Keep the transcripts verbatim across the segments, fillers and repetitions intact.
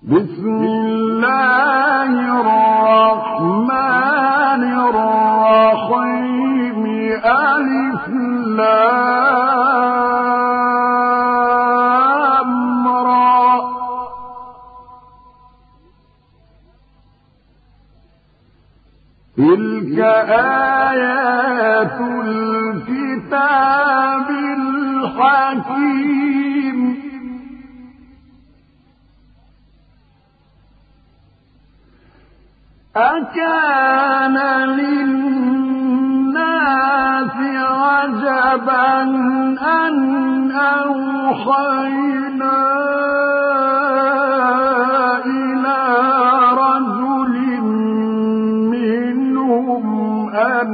بسم الله الرحمن الرحيم ألف لام را تلك آيات الكتاب الحكيم أكان للناس عجبا أن أوحينا إلى رجل منهم أن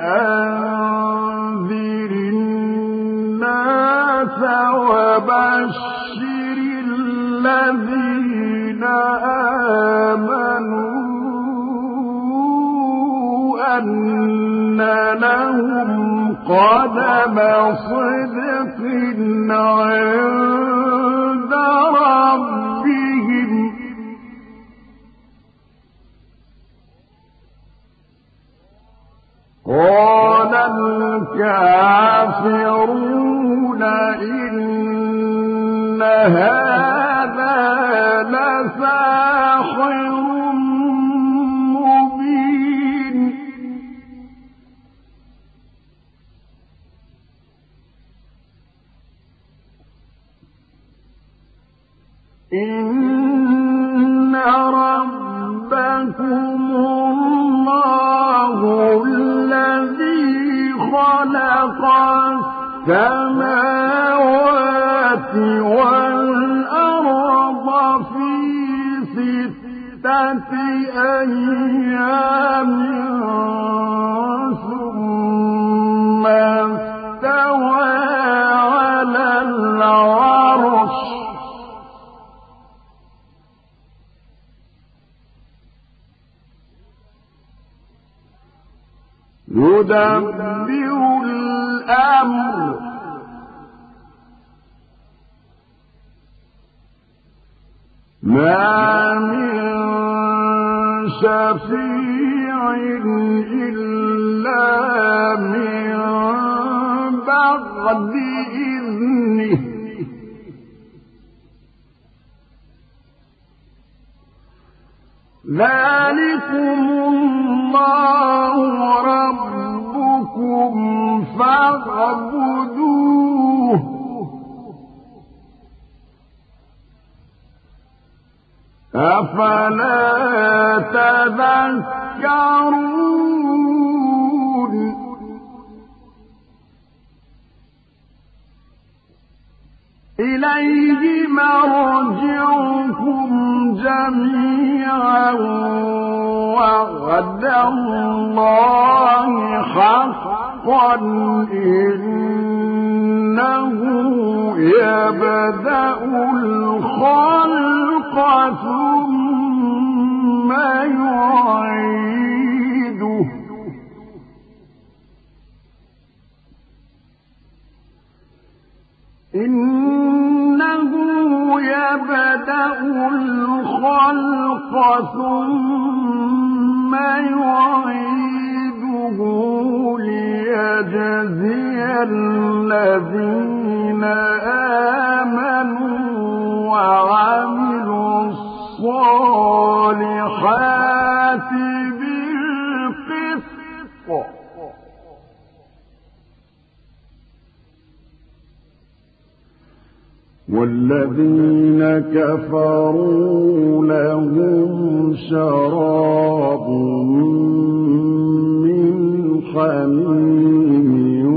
أنذر الناس وبشر الذين آمنوا أن لهم قدم صدق عند ربهم قال الكافرون إن هذا لساحر إن ربكم الله الذي خلق السماوات والأرض في ستة أيام ثم استوى على العرش يدبر الأمر ما من شفيع إلا من بعد إذنه ذلكم الله ربكم فاعبدوه أفلا تذكرون إليه مرجعكم جميعا وعد الله حقا إنه يبدأ الخلق ثم يعيده إنه يبدأ الخلق ثم يعيده ليجزي الذين آمنوا وعملوا الصالحات بالقسط والذين كفروا لهم شراب من حميم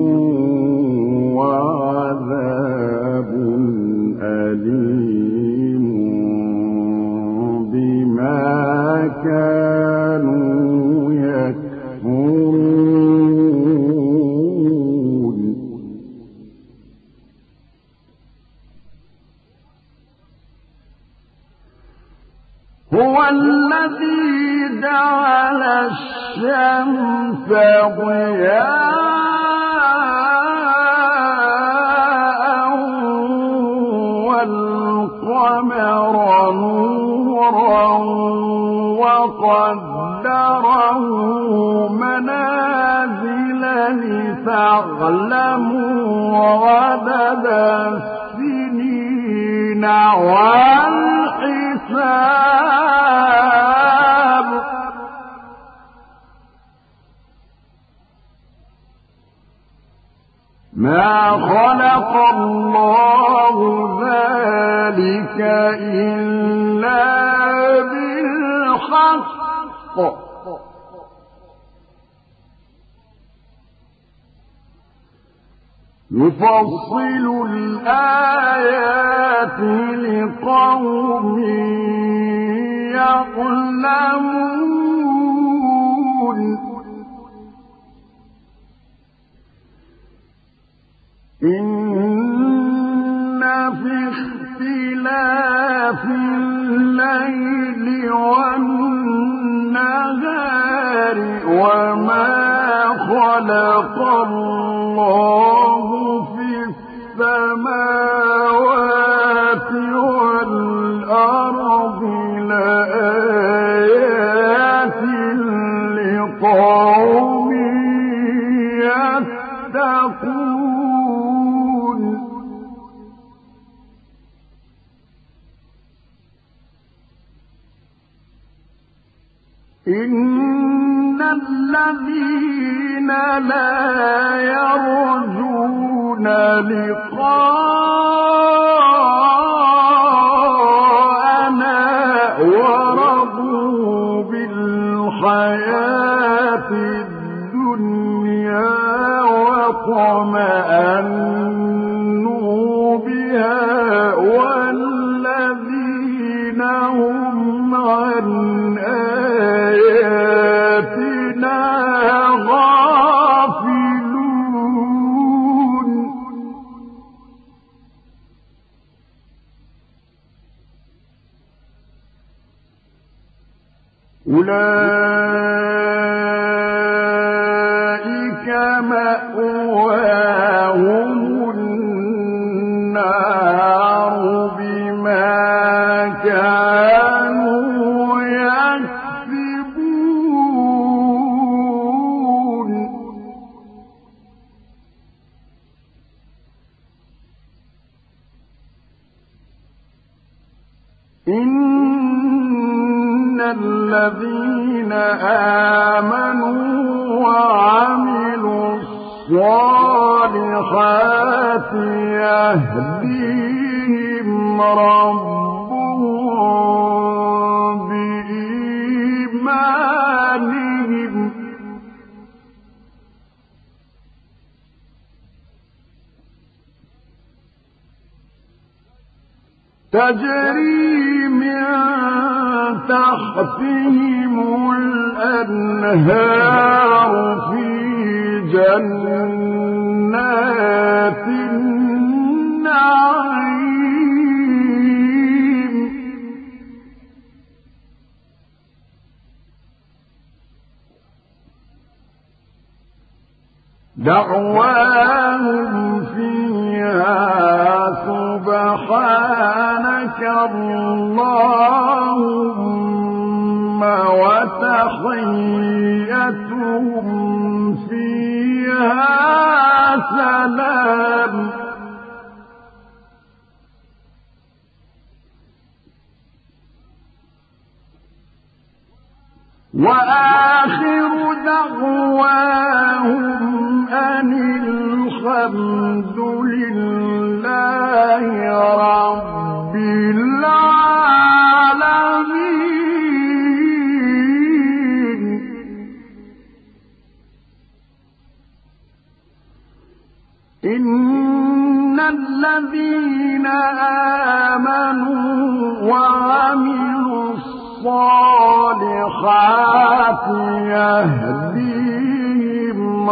وعذاب أليم بما كانوا يكفرون هو الذي جعل الشمس ضياء والقمر نورا أمرا وقدره منازل لتعلموا عدد السنين والحساب ما خلق الله ذلك إلا بالحق يفصل الآيات لقوم يعلمون إن في اختلاف الليل والنهار وما خلق الله في السماوات والأرض لآيات لقوم يتقون إن الذين لا يرجون لقاءنا ورضوا بالحياة الدنيا واطمأنوا بها والذين هم عن آياتنا غافلون أولئك مأواهم النار بما كانوا يكسبون إن الذين آمنوا وعملوا الصالحات يهديهم ربهم بإيمانهم تجري من تحتهم الأنهار في جنات النعيم دعواهم فيها سبحانك اللهم وتحيتهم فيها سلام وآخر دعواهم أن الحمد لله رب العالمين إن الذين آمنوا وعملوا الصالحات يهديهم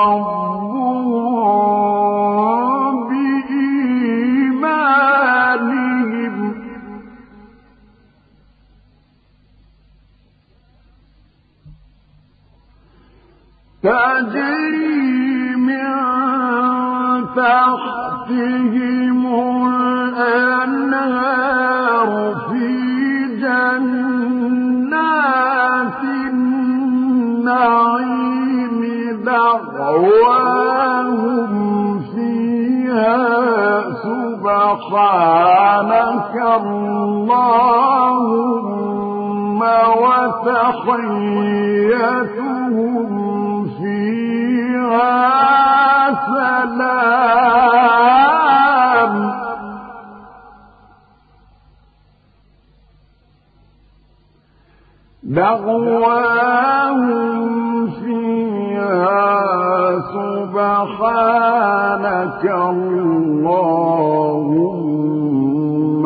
ربهم بإيمانهم تجري من تحتهم الأنهار في جنات اللهم وتحيتهم فيها سلام دعواهم فيها سبحانك اللهم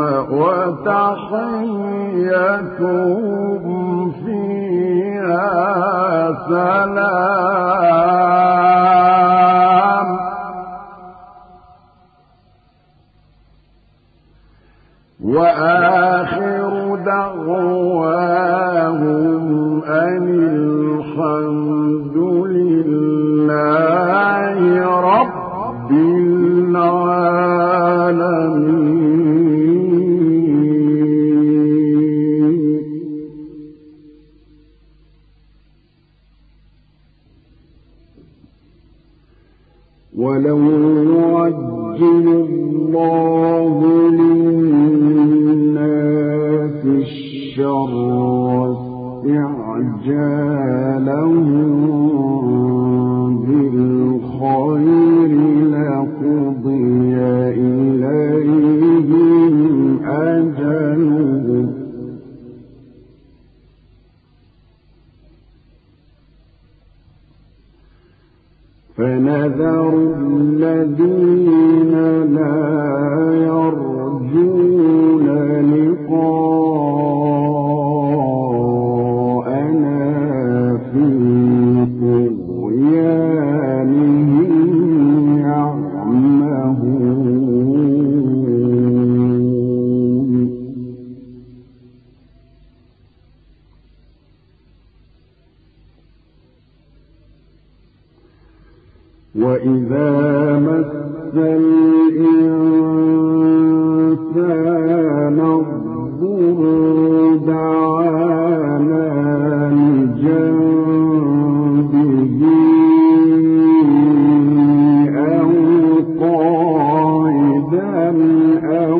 وتحيتهم فيها سلام وآخر دعواهم أن الحمد لله رب العالمين. ولو يعجل الله للناس الشر استعجالهم بالخير لقضي إليهم أجلهم فنذر الذين لا يرجون لقاءنا في طغيانهم يعمهون. وإذا مس الإنسان الضر دعانا لجنبه أو قاعدا أو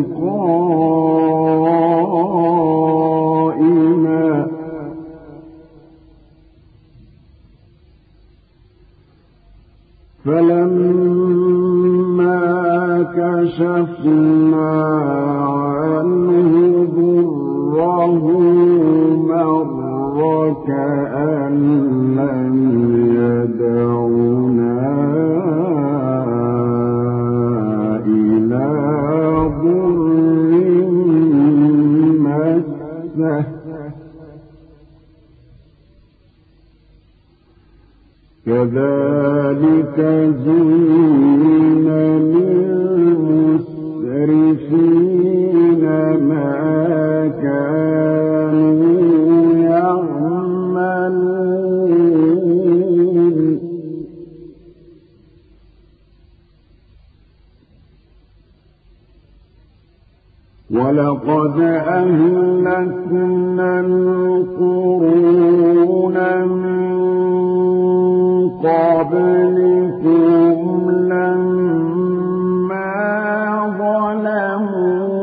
قائما فلما كشفنا عنه ضره مر كأن لم يدعنا إلى ضر مسه كذلك زين للمسرفين ما كانوا يعملون. ولقد أهلكنا القرون من قبلكم لما ظلموا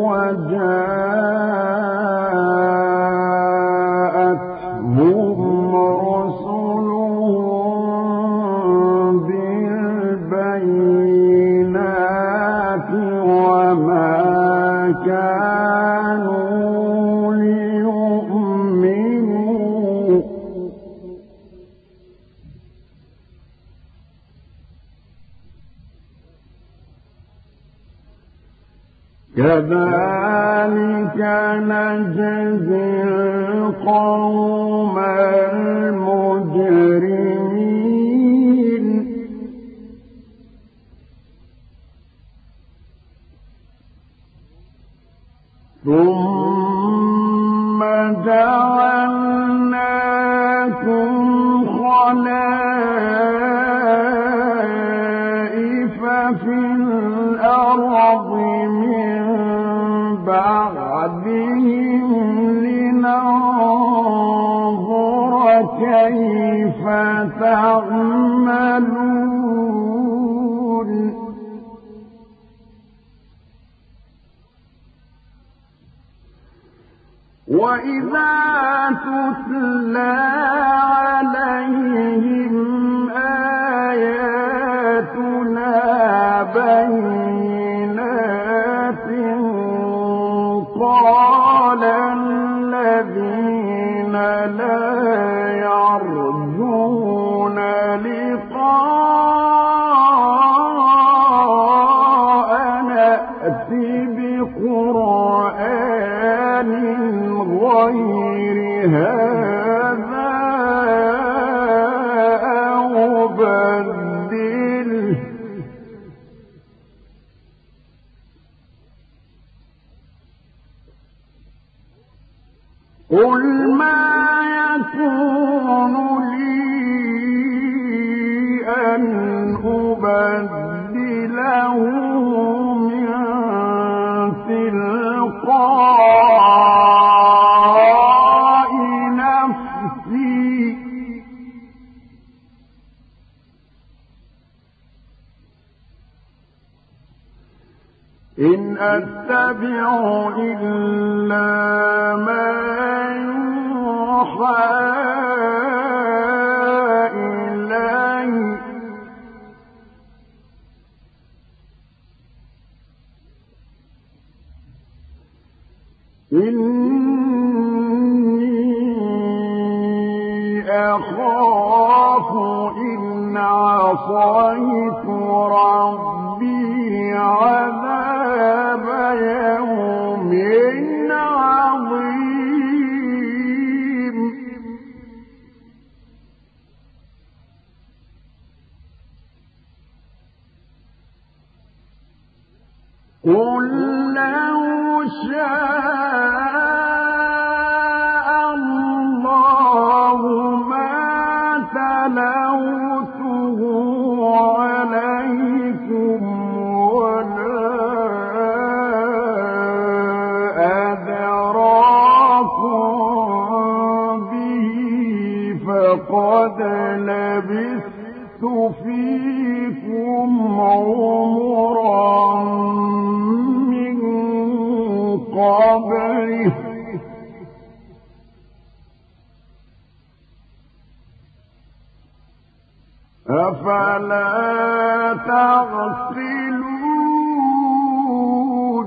وجاءتهم رسلهم بالبينات وما كانوا ليؤمنوا كذلك نجزي القوم المجرمين. ثم جعلناكم خلائف في الأرض من بعدهم لننظر كيف تعملون. وإذا تتلى عليهم آياتنا بينات قال الذين لا يرجون لقاءنا ائت بقرآن غير هذا أو بدله قل ما يكون لي أن أبدله من تلقاء نفسي إن أتبع إلا ما يوحى إلي إني أخاف إن عصيت ربي عذاب يوم عظيم قل لو شاء الله ما تلوته عليكم ولا أدراكم به فقد لبثت فيكم عمرا من قبله أفلا تعقلون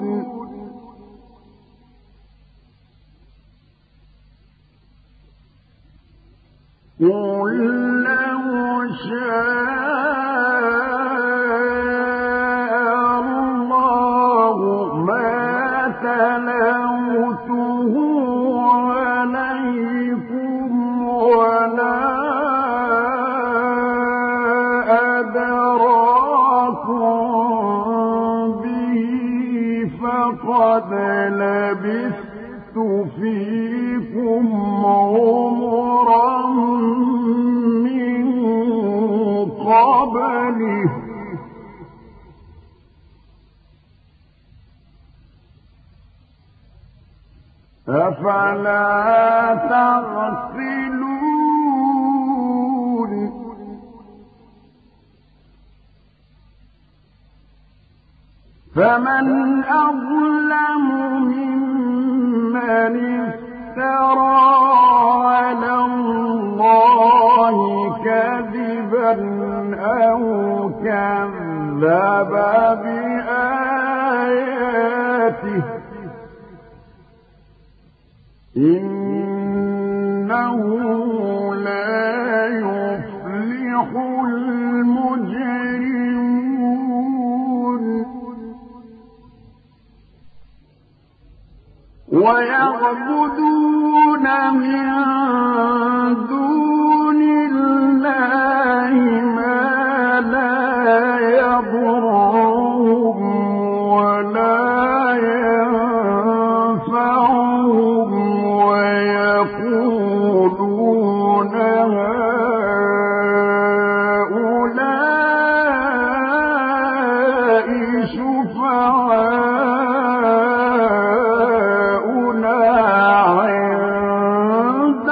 قل لو شاء الله ما تلوته عليكم ولا فقد لبثت فيكم عمرا من قبله أفلا تعقلون فمن أظلم ممن افترى على الله كذبا أو كذب بآياته إنه لا يفلح المجرمون ويعبدون من دون الله ما لا يضرهم ولا ينفعهم ويقولون هؤلاء شفعاؤنا عند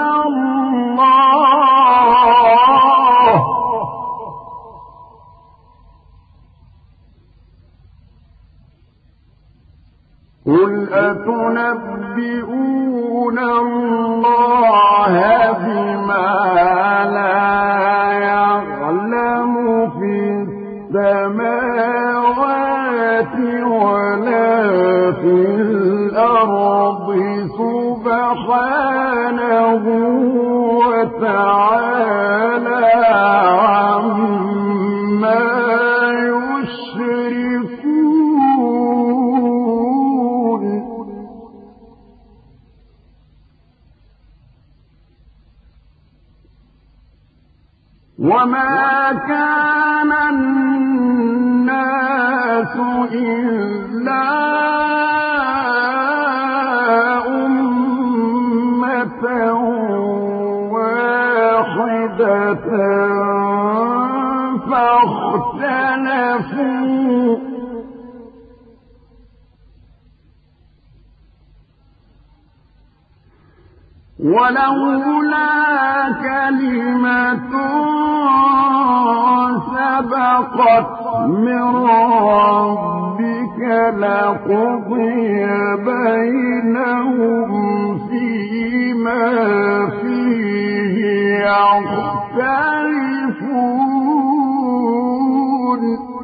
الله قل أتنبئون سبحانه وتعالى عما يشركون. وما كان الناس إلا أمة واحدة فاختلفوا ولولا كلمة سبقت من ربك لقضي بينهم فيما فيه يختلفون.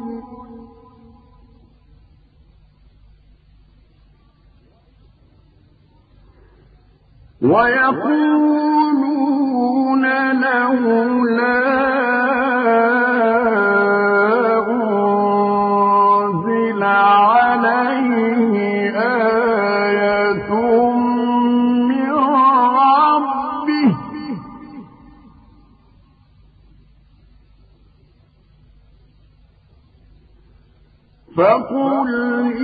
ويقولون لولا أنزل عليه آية من ربه فقل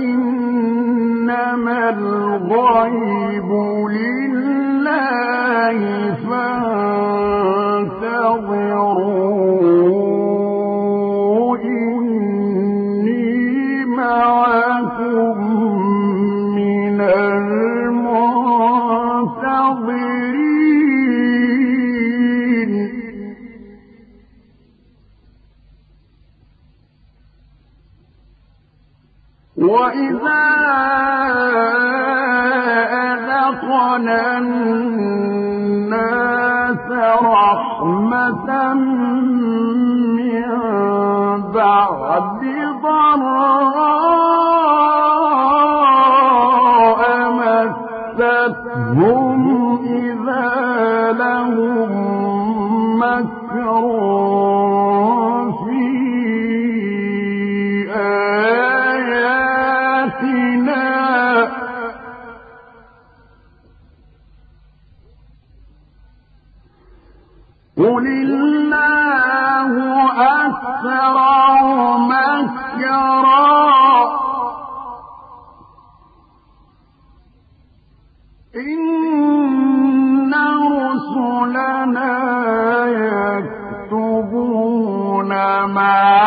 إنما الغيب لله فانتظروا إني معكم من المنتظرين. وإذا أذقنا الناس رحمة من بعد ضراء مستهم إذا لهم مكر في آياتنا قل الله أسرع مكرا إن رسلنا يكتبون ما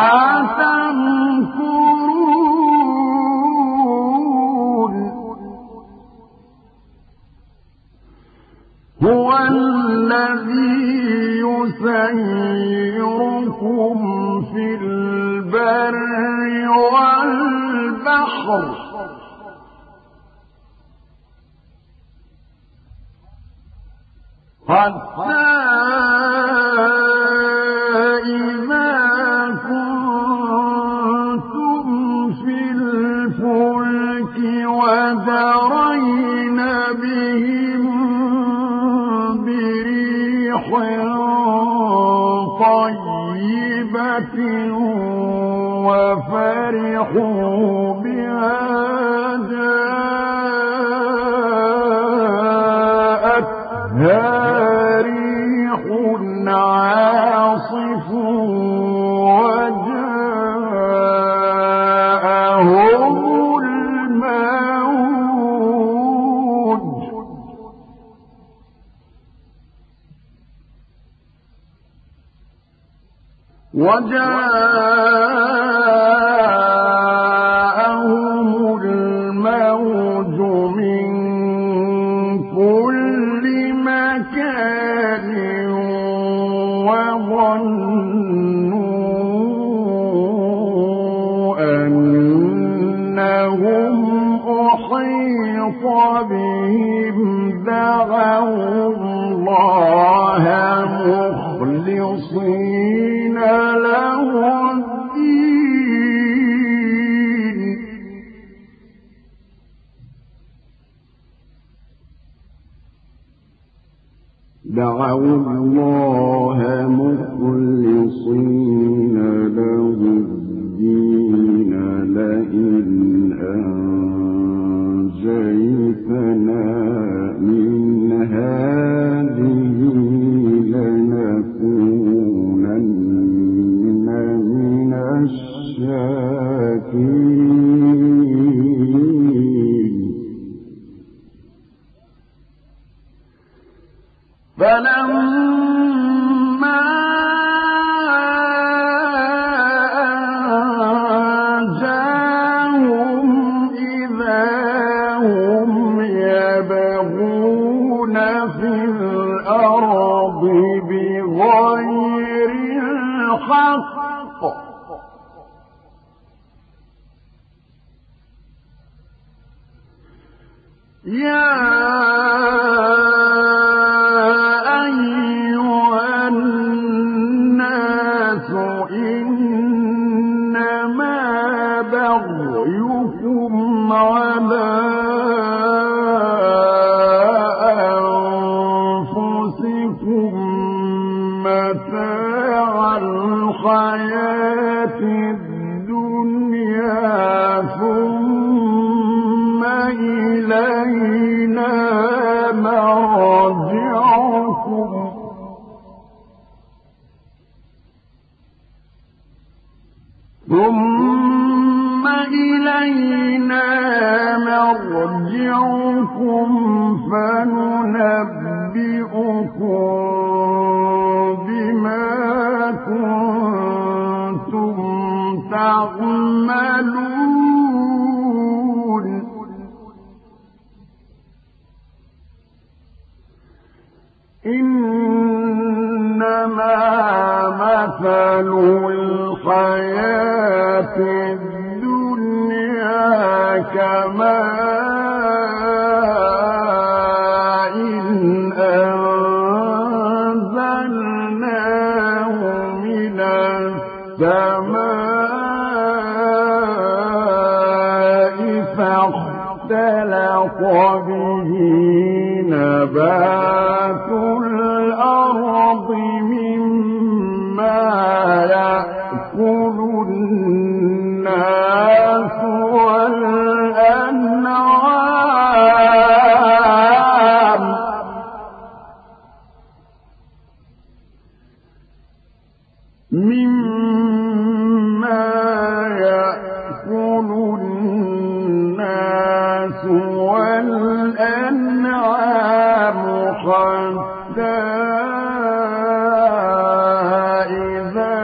تمكرون. هو الذي يسيركم في البر والبحر حتى إذا كنتم في الفلك وجرين بهم بريح طيبة وفرحوا بها جاءتها ريح عاصف وجاءهم الموج وجاءهم الموج من كل مكان وظنوا أنهم أحيط بهم دعوا الله مخلصين له الدين دعوا الله مخلصين له الدين لئن أنجيتنا من هذه لنكونن من الشاكرين فلما أنجاهم إذا هم يبغون في الأرض بغير الحق يا أيها الناس إنما بغيكم على أنفسكم متاع الحياة الدنيا ثم إلينا مرجعكم ثم إلينا مرجعكم فننبئكم بما كنتم تعملون إنما مثل الحياة الدنيا كماء أنزلناه من السماء فاختلط به نبات الأرض مما يأكل الناس والأنعام مما يأكل الناس والأنعام حتى إذا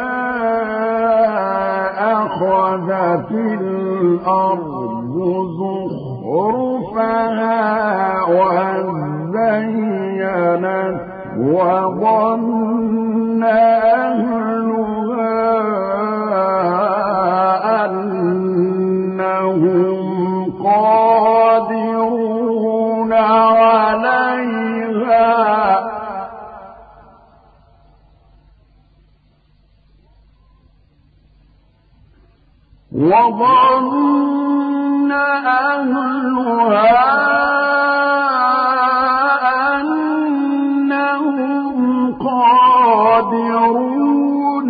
أخذت الأرض زخرفها وزينت وظن أهلها أنهم قادرون عليها وظن أهلها أنهم قادرون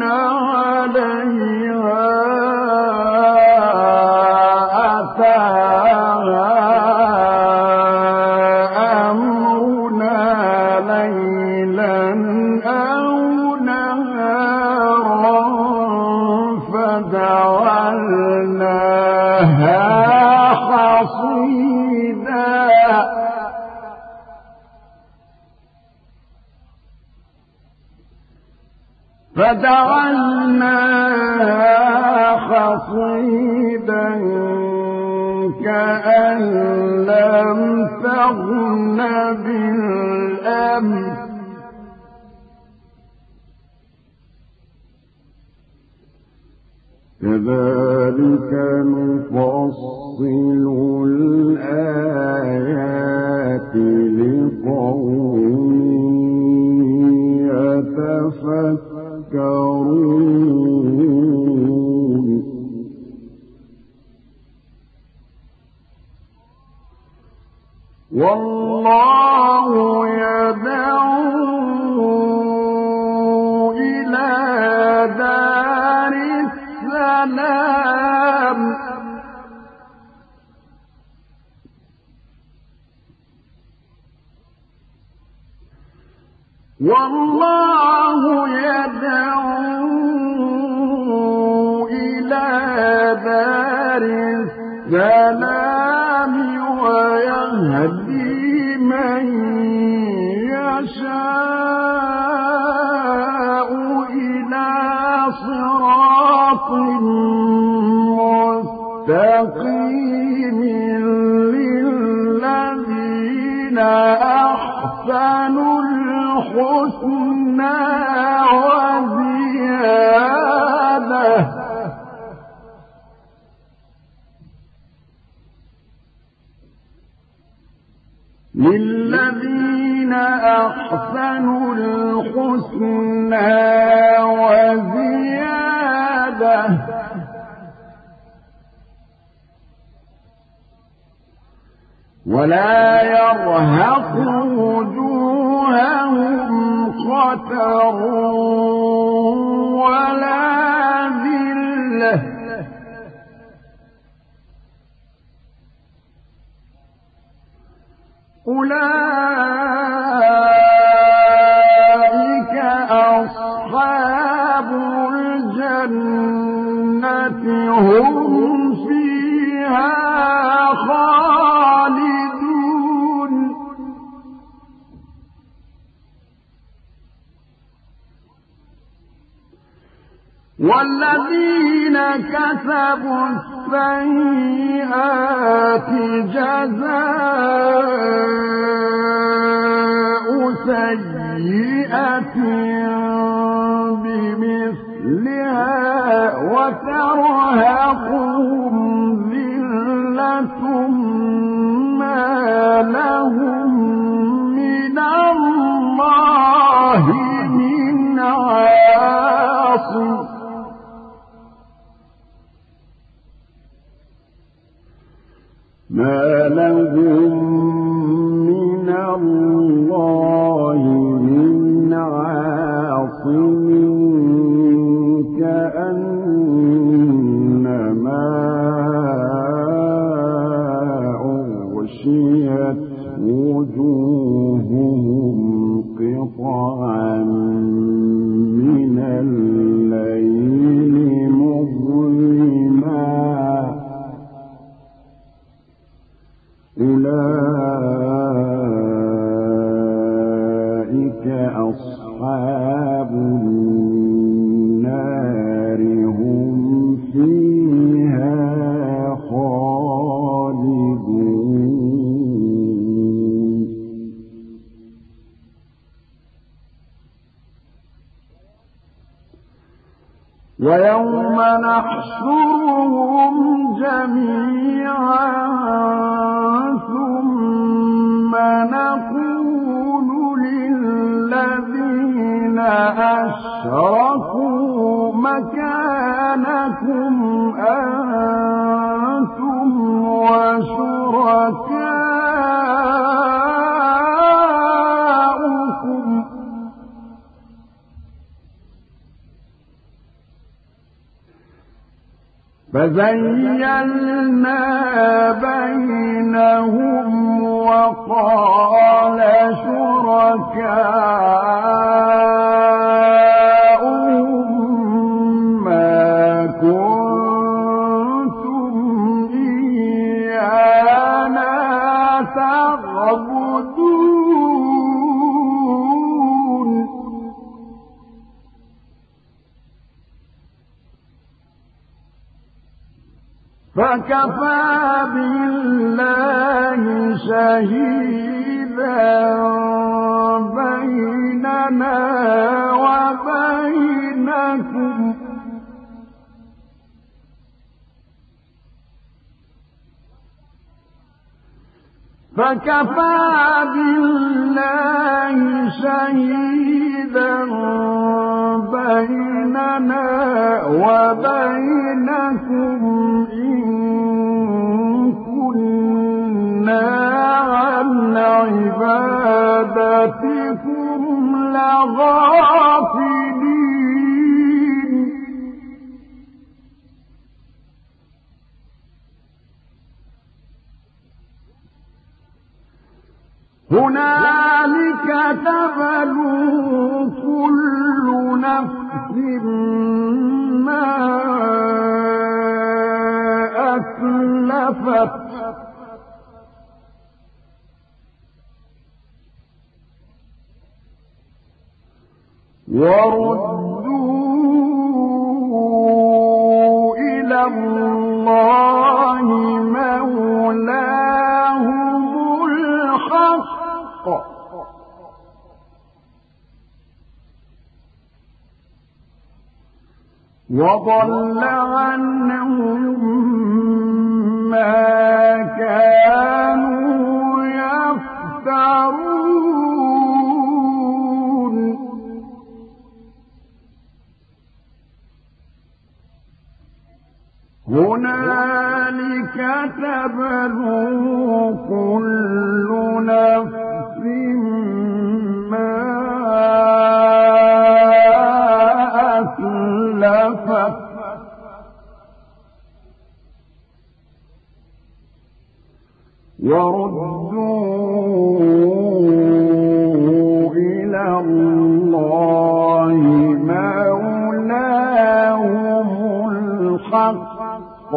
عليها أتاها أمرنا ليلا أو نهارا فجعلناها حصيدا فجعلناها حصيدا كأن لم تغن بالأمس كذلك نفصل الآيات لقوم يتفكرون والله يدعو الأنام والله يدعو إلى دار السلام ويهدي من يشاء إلى صراط مستقيم للذين أحسنوا الحسنى وزيادة للذين أحسنوا الحسنى وزيادة ولا يرهق وجوههم قتر ولا ذلة أولئك أصحاب الجنة هم فيها خالدون والذين كسبوا السيئات جزاء سيئة بمثلها وترهقهم ذلة ما لهم من الله من عاصم ما لهم من الله من عاصم كأنما أغشيت وجوههم قطعا من الليل مظلما أولئك أصحاب النار هم فيها خالدون ويوم نحشرهم جميعا ثم نقول للذين أشركوا مكانكم أنتم وشركاؤكم فزيّلنا بينهم وقال شركاؤهم ما كنتم إيانا تعبدون فكفى بالله شهيدا بيننا وبينكم فكفى بالله شهيدا بيننا وبينكم إن كنا عن عبادتكم لغافلين هنالك تبلو كل نفس ما أسلفت وردوا إلى الله مولاهم الحق وضل عنهم ما كانوا يفترون هنالك تبلو كل نفس ما أسلفت وردوا إلى الله مولاهم الحق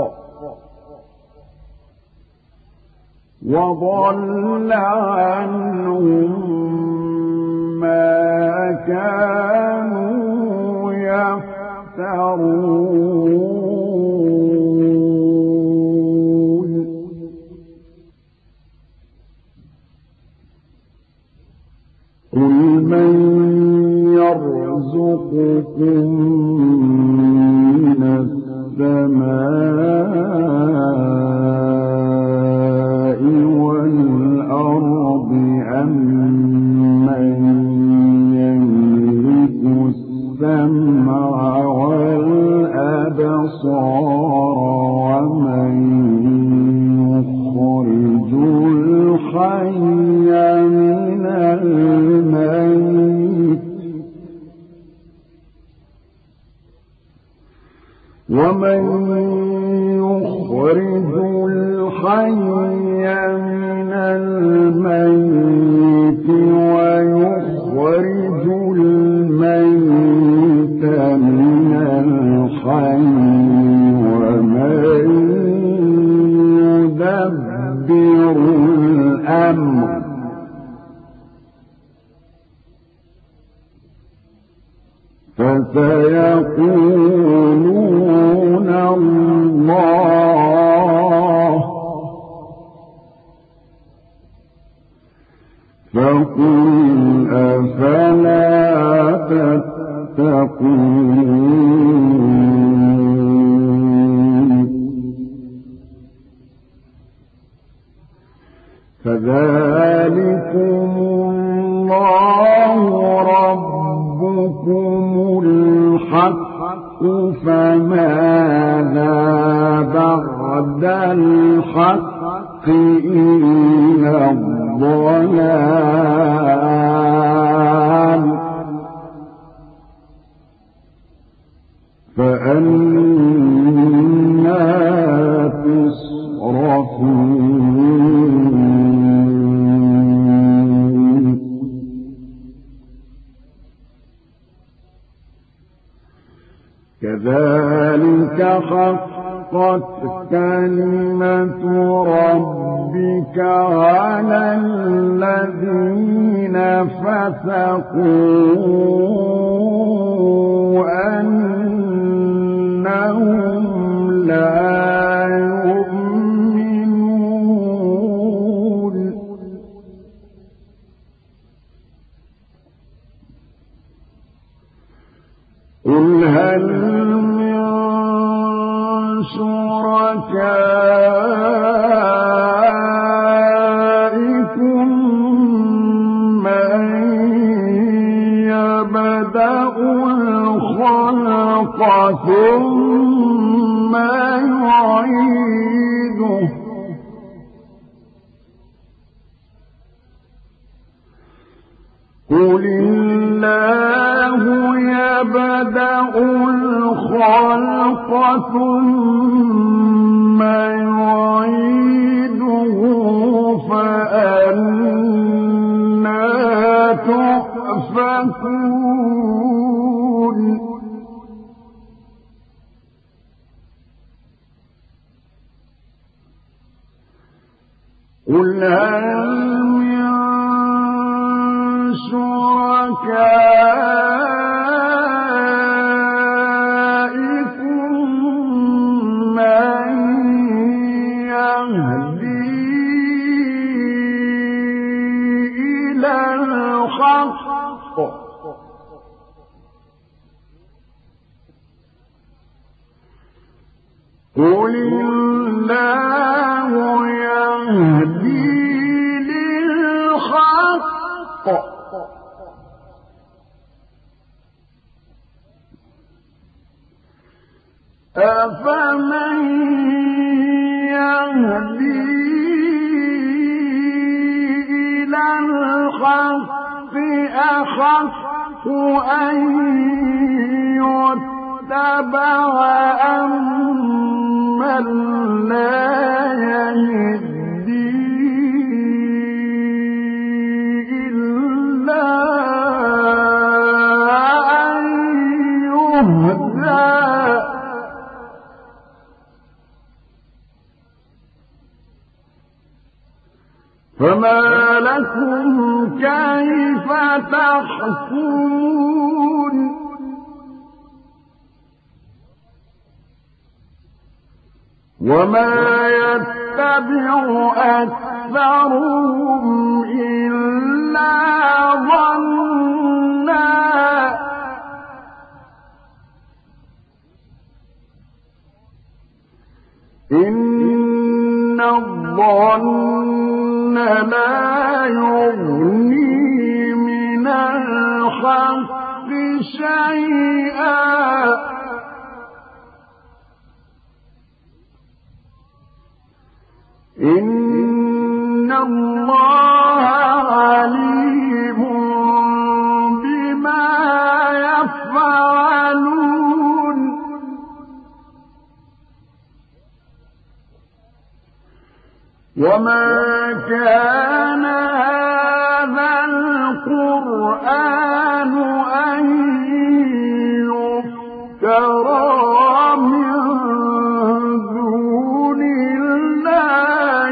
وضل عنهم ما كانوا يفترون قل من يرزقكم من السماء والأرض أم من يملك السمع والأبصار ومن يخرج الحي من الميت ومن يخرج الحي من الميت ويخرج الميت من الحي ومن يدبر الأمر فسيقولون الله فقل أفلا تتقون فذلكم الله ربكم الحق فماذا بعد الحق إلا الضلال فأنى تصرفون كذلك حقت كلمة ربك على الذين فسقوا أنهم لا يؤمنون قل هل من شركائكم من يبدأ الخلق ثم يعيده قل الله يبدأ الخلق ثم يعيده فأنى تؤفكون قل هل من شركائكم من يهدي إلى الحق قل الله يهدي للحق أفمن يهدي إلى الحق أحق أن يتبع أمن لا يهدي إلا أن يهدى فما لكم كيف تحكمون وما يتبع أكثرهم إلا ظنا إن الظن لا يغني من الحق شيئا إن الله عليم بما يفعلون وما كان هذا القرآن أن يفترى من دون الله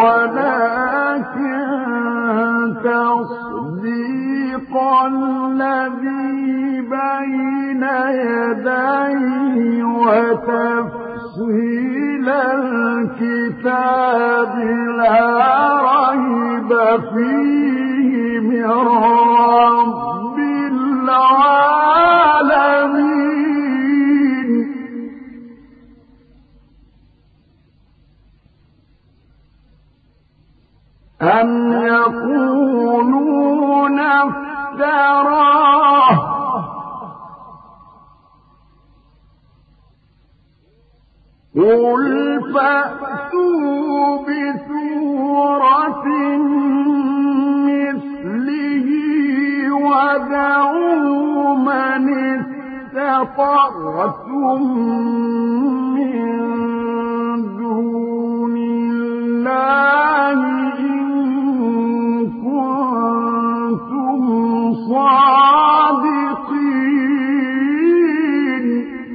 ولكن تصديق الذي بين يديه وتفصيل الكتاب لا ريب فيه من رب العالمين أم يقولون افتراه قل فأتوا بسورة مثله ودعوا من استطعتم من دون الله إن كنتم صادقين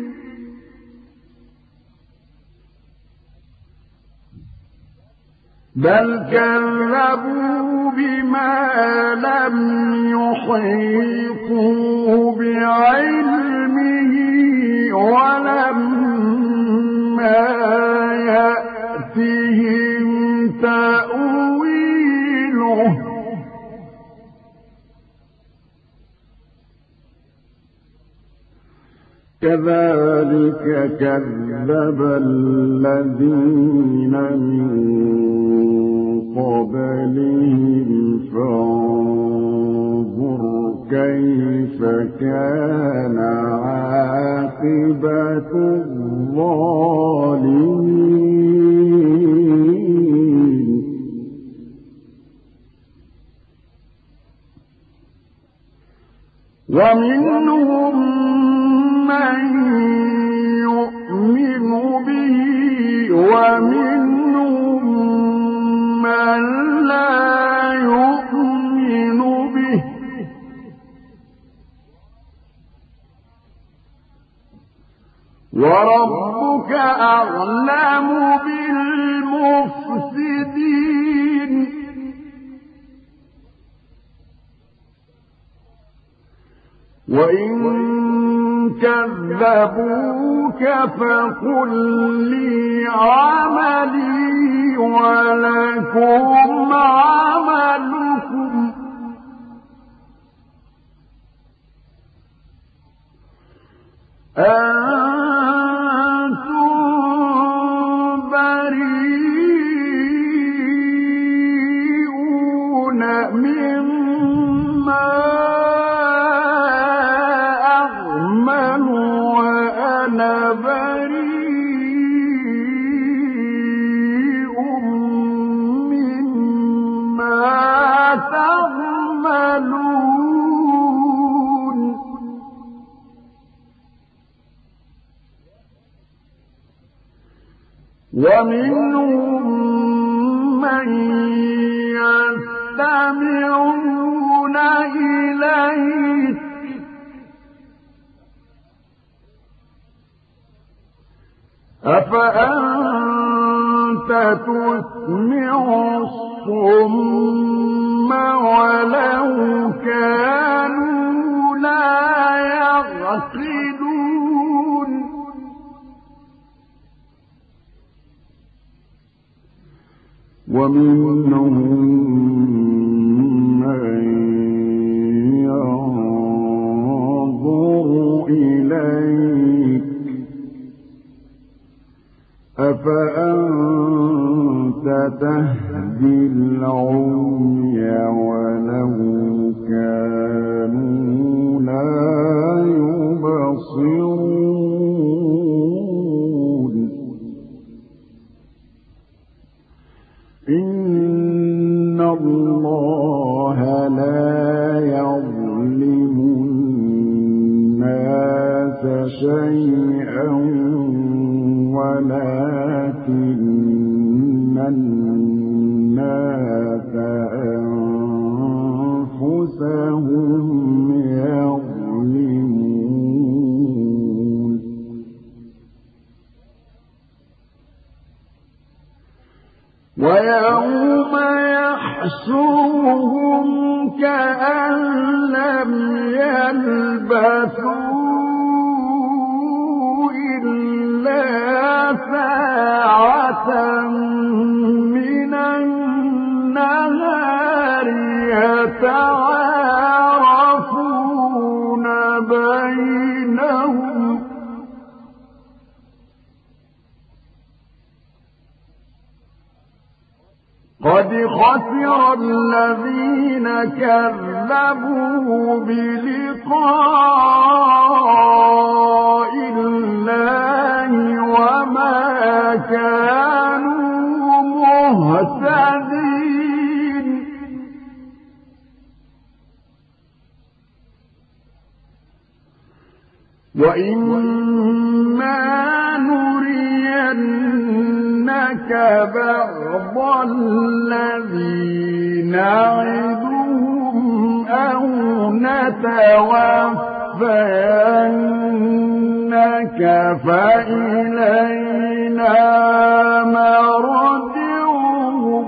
بل كذبوا بما لم يحيطوا بعلمه ولما يأتهم تأويله كذلك كذب الذين من قبلهم فانظر كيف كان عاقبة الظالمين ومنهم من يؤمن به ومنهم من لا يؤمن به وربك أعلم بالمفسدين وإن كذبوك فقل لي عملي ولكم عملكم أنتم بريئون مما أعمل وأنا بريء مما تعملون ومنهم من يستمعون إليك أفأنت تسمع الصم ولو كانوا لا يعقلون ومنهم من ينظر إليك أفأنت تهدي العمي ولو كانوا لا يبصرون إن الله لا يظلم الناس شيئا ولكن الناس أنفسهم يظلمون ويوم يحشرهم كأن لم يلبثوا إلا ساعة من النهار يتعارفون بينهم قد خسر الذين كذبوا بلقاء الله وما كانوا مهتدين وإما نرينك بعض الذي نعدهم أو نتوفينك فإلينا مرجعهم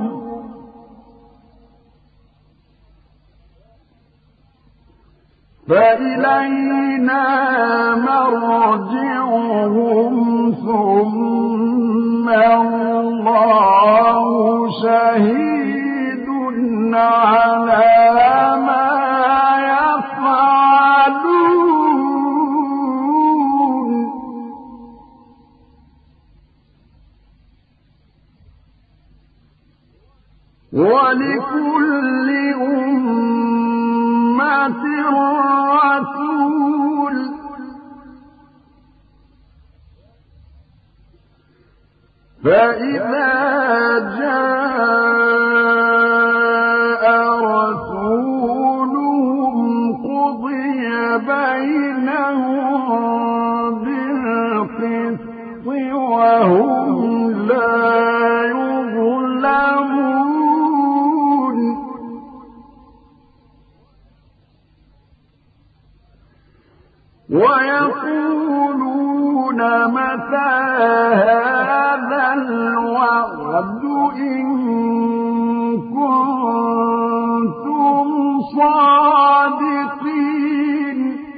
فإلينا مرجعهم ثم الله شهيد على ما يفعلون ولكل أمة رسول فإذا جاء رسولهم قضي بينهم بالقسط وهم لا يظلمون ويقولون متى هذا الوعد إن كنتم صادقين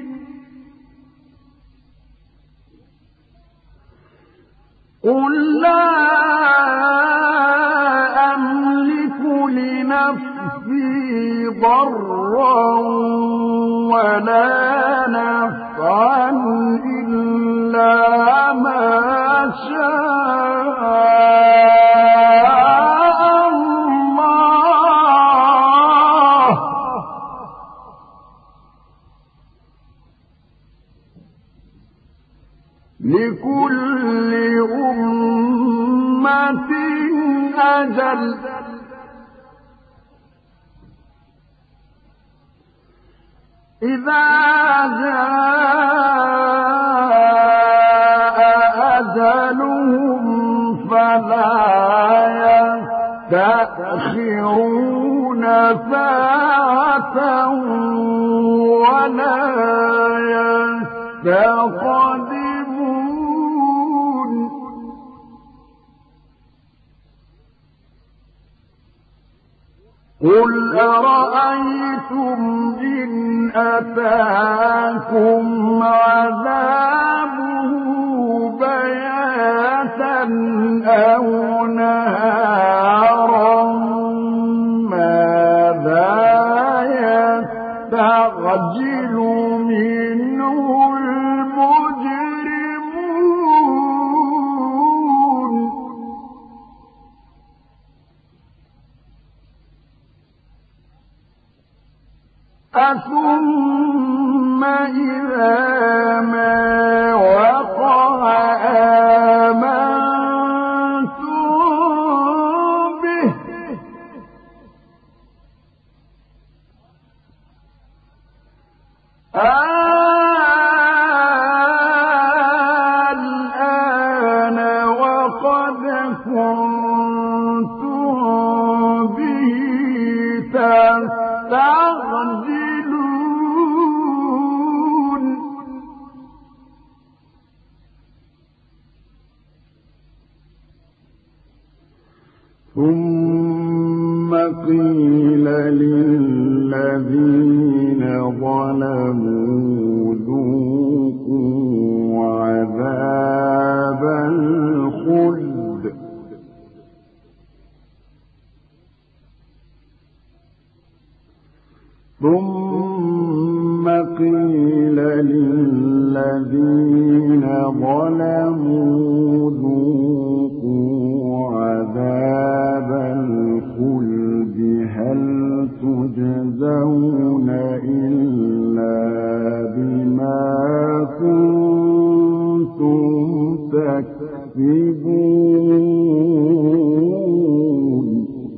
قل لا أملك لنفسي ضرا ولا نفعا إلا ما شاء الله لكل أمة أجل إذا جاء أجلهم فلا يستأخرون ساعة ولا يستقدمون قل أرأيتم إن أتاكم عذابه بياتا أو نهارا ماذا يستعجل منه المجرمون أثم إذا ما وقع آمنتم به الآن وقد كنتم به تستعجلون ثم قيل للذين ظلموا ذوقوا عذاب الخلد ثم قيل للذين ظلموا ذوقوا عذاب الخلد هل تجزون إلا بما كنتم تكسبون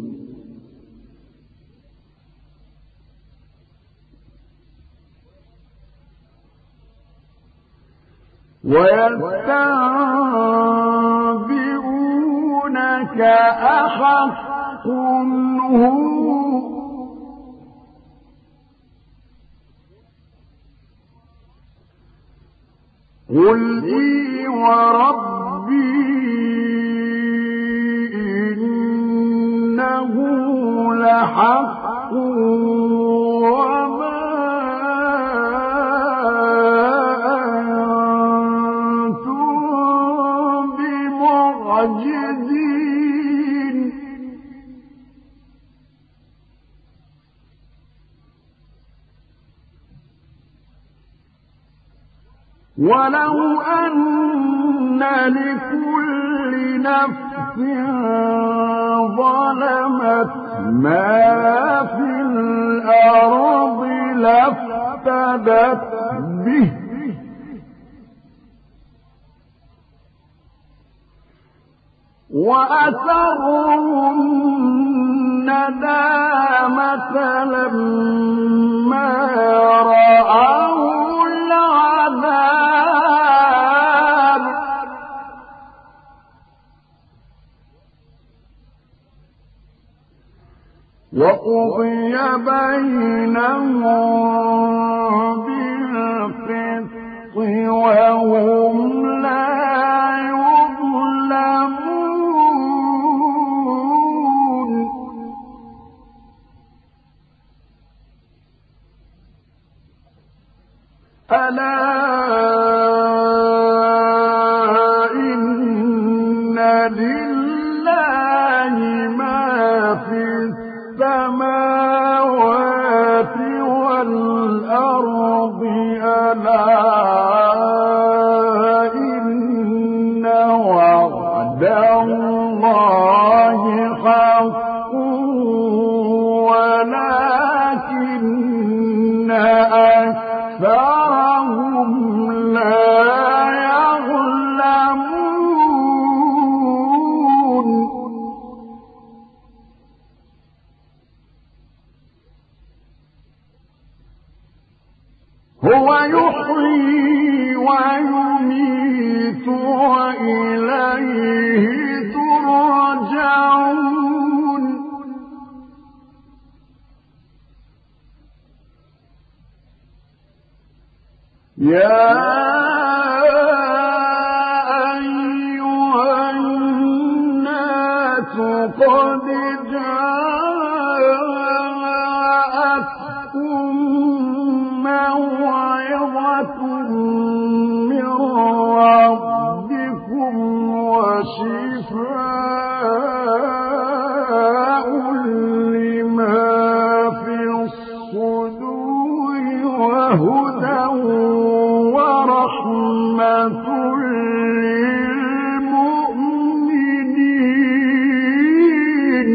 ويستنبئونك أحق هو قل إي وربي إنه لحق وما أنتم بمعجزين ولو أن لكل نفس ظلمت ما في الأرض لافتدت به وأسروا الندامة لما رأوا العذاب وقضي بينهم بالقسط وهم لا ألا إن لله ما في السماوات والأرض ألا إن وعد الله حق ولكن أكثرهم لا يعلمون هو يحيي ويميت وإليه ترجعون يا أيها الناس قد جاءتكم موعظة من ربكم وشفاء لما في الصدور وهدى ورحمة للمؤمنين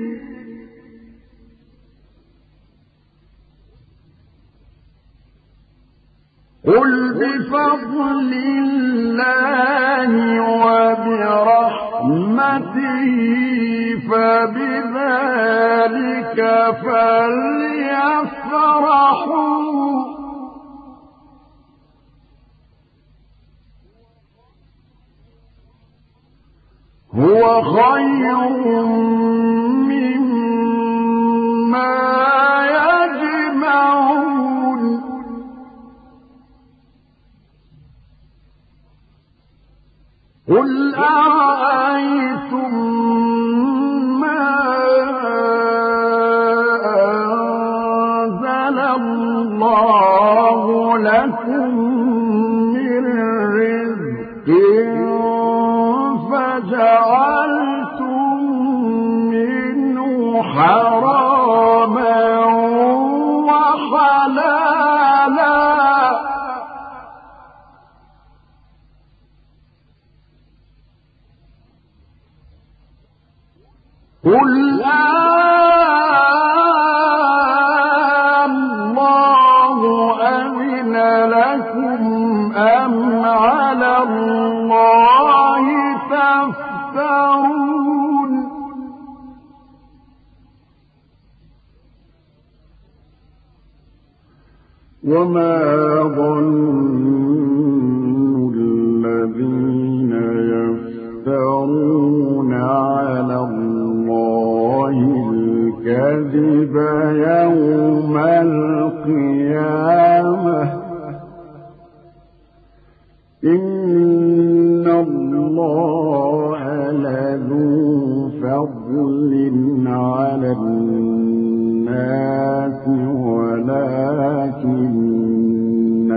قل بفضل الله وبرحمته فبذلك فليفرحوا هو خير مما يجمعون قل أرأيتم ما أنزل الله لكم من رزق فجعلتم منه حراما وحلالا قل الله أذن لكم أم على الله تفترون وما ظن الذين يفترون على الله الكذب يوم القيامة إن الله لذو فضل على الناس ولكن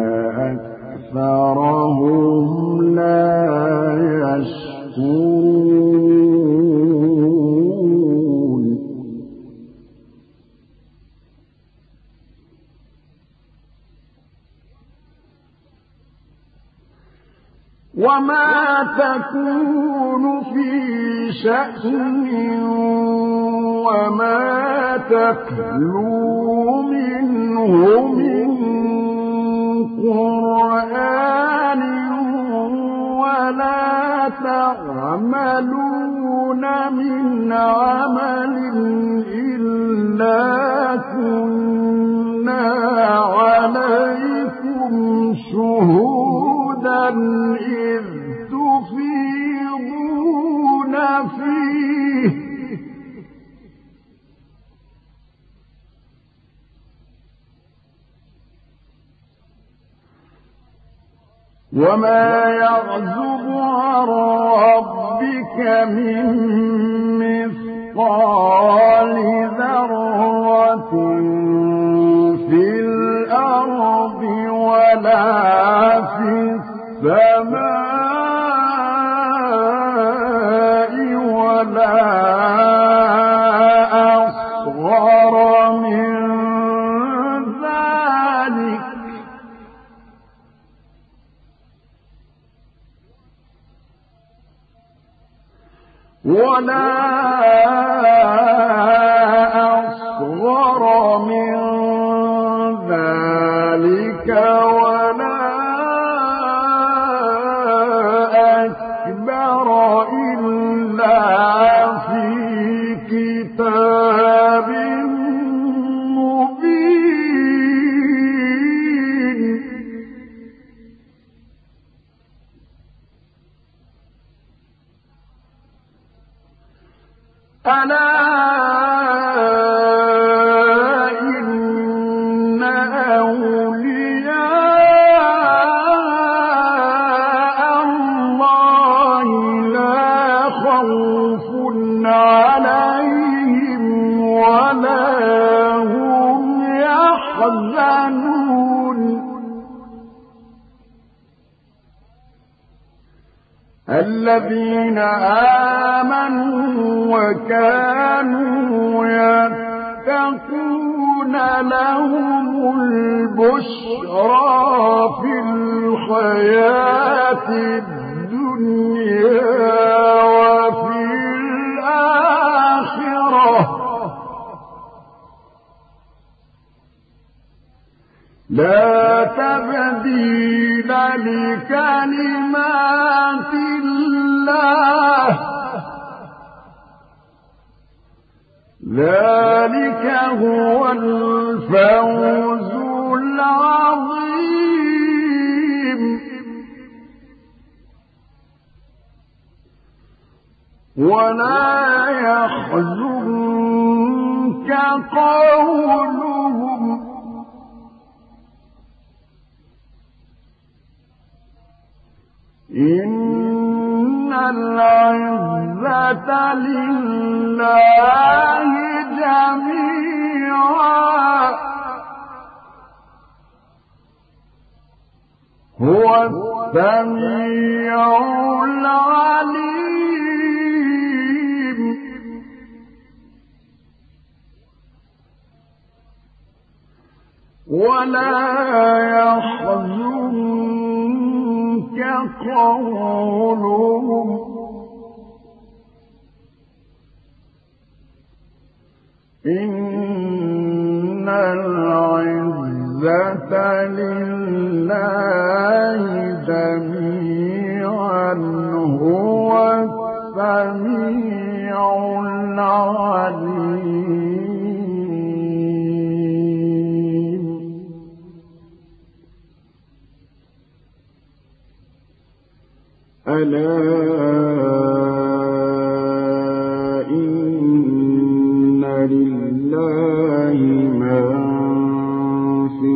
أكثرهم لا يشكرون وما تكون في شأن وما تتلو منه من قرآن ولا تعملون من عمل إلا كنا عليكم شهودا إذ تفيضون فيه وما يعزب عن ربك من مثقال ذرة في الأرض ولا السماء ولا أصغر من ذلك ولا أصغر من ذلك ولا أكبر إلا في كتاب مبين. ألا إن أولياء الله لا خوف عليهم ولا هم يحزنون الذين آمنوا وكانوا يتقون لهم البشرى في الحياة الدنيا وفي الآخرة لا تبديل لكلمات الله ذلك هو الفوز العظيم. ولا يحزنك قولهم إن العزة لله جميعا هو السميع العليم. ولا يحزنك قولهم إن العزة لله جميعا هو السميع العليم. ألا إن لله من في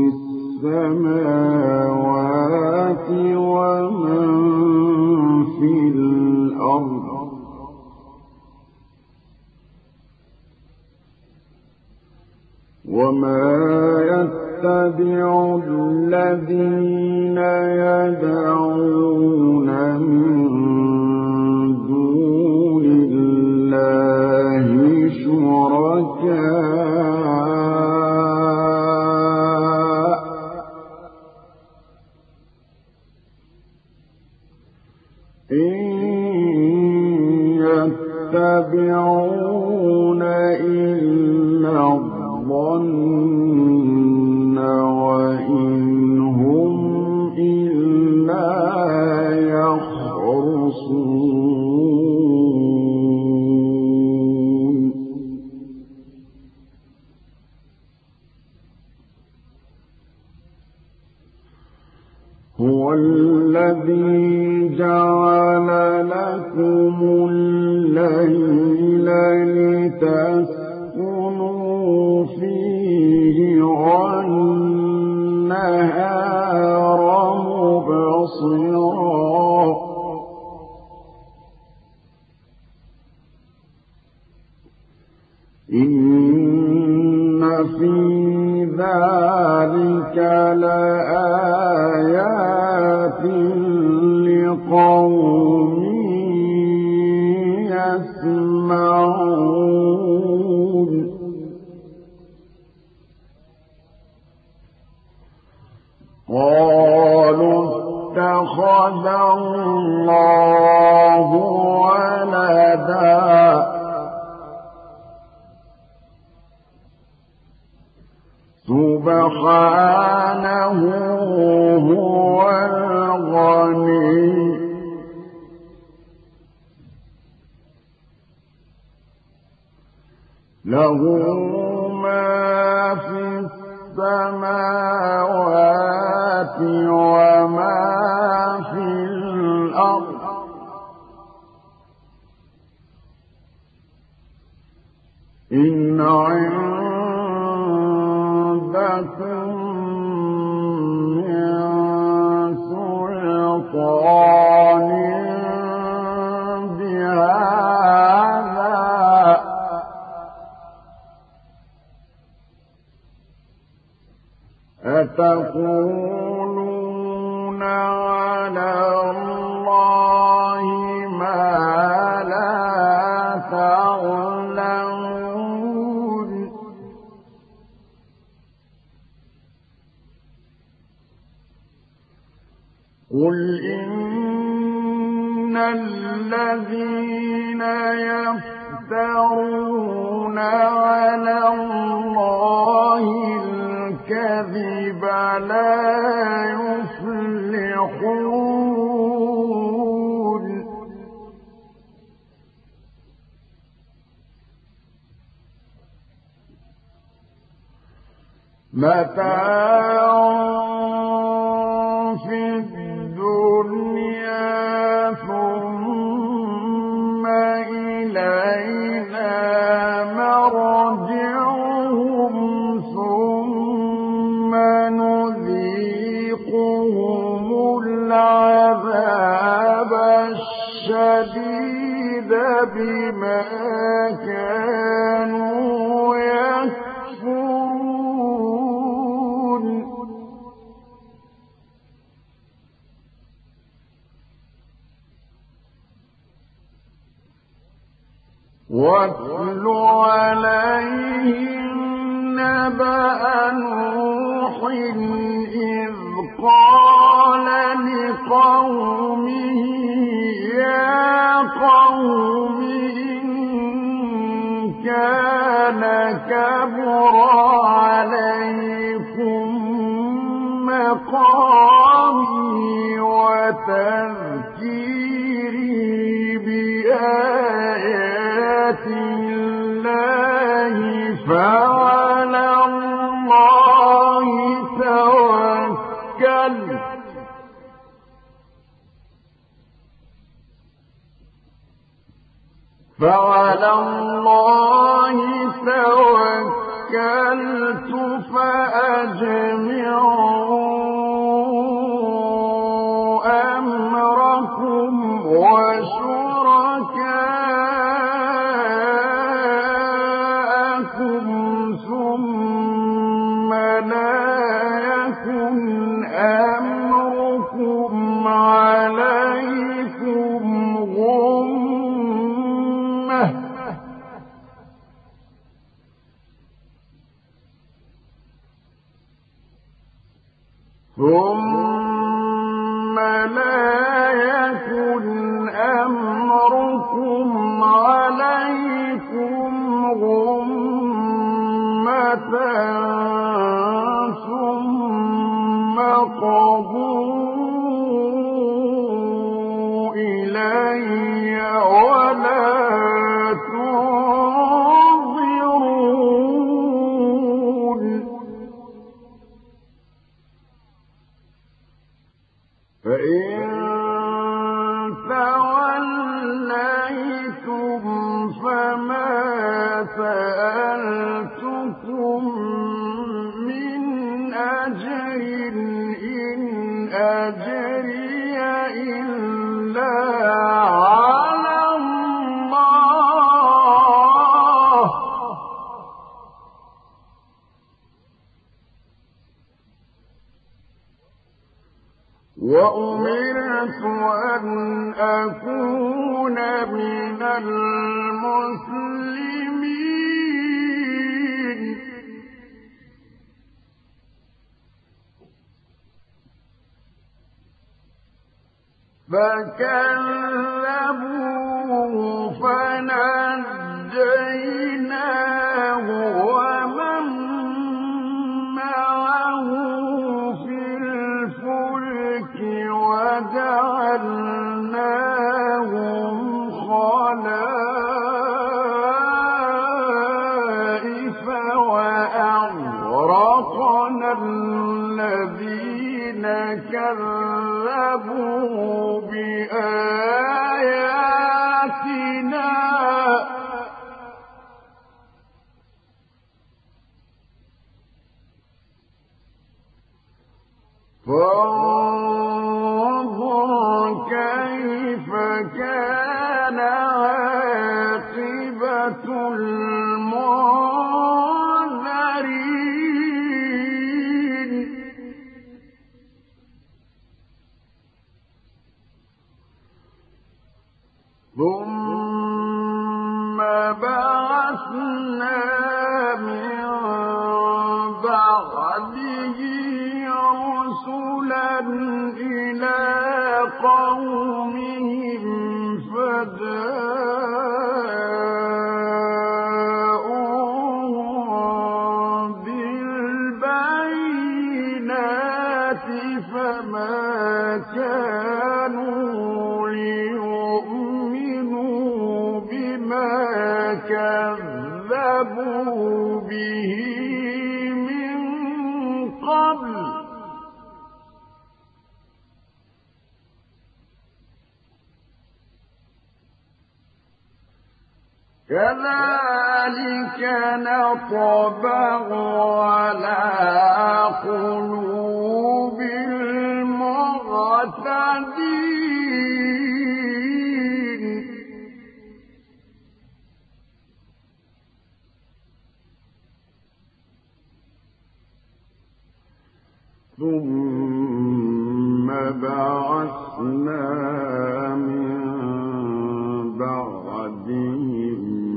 السماوات ومن في الأرض وما يتبع الذين يدعون من دون الله شركاء إن يتبعون إلا الظن وإن هم إلا يخرصون. هو الذي جعل لكم الليل لتسكنوا فيه والنهار مبصرا إن في ذلك لآيات قالوا اتخذ الله ولدا سبحانه هو الغني له ما في السماوات وما في الأرض إن عندكم من سلطان بهذا أتقولون على الله ما لا تعلمون قل إن الذين يفترون على الله الكذب لا يفلحون متاع في الدنيا ثم إلينا مرجعهم ثم نذيقهم العذاب الشديد بما كانوا يكفرون واتل عليهم نبأ نوح إذ قال لقومه يا قوم إن كان كبر عليكم مقامي وتذكيري بآيات الله فعلى الله توكلت فعلى الله توكلت فأجمعوا أمركم وشركاءكم ثم لا يكن أمركم عليكم غمة ثم لا يكن أمركم عليكم غمة ثم قضوا إلي ولا تنظرون فإن توليتم فما سألتكم من أجر إن أجري إلا على الله وأمرت أن أكون من المسلمين فكذبوه فنجيناه ومن معه في الفلك وجعلناهم خلائف وأغرقنا الذين كذبوا بآياتنا فانظر كيف كان عاقبة المنذرين ثم بعثنا من بعده رسلا إلى قومهم فجاءوهم بالبينات فما كانوا ليؤمنوا بما كذبوا به من قبل كذلك نطبع على قلوب المعتدين ثم بعثنا من بعدهم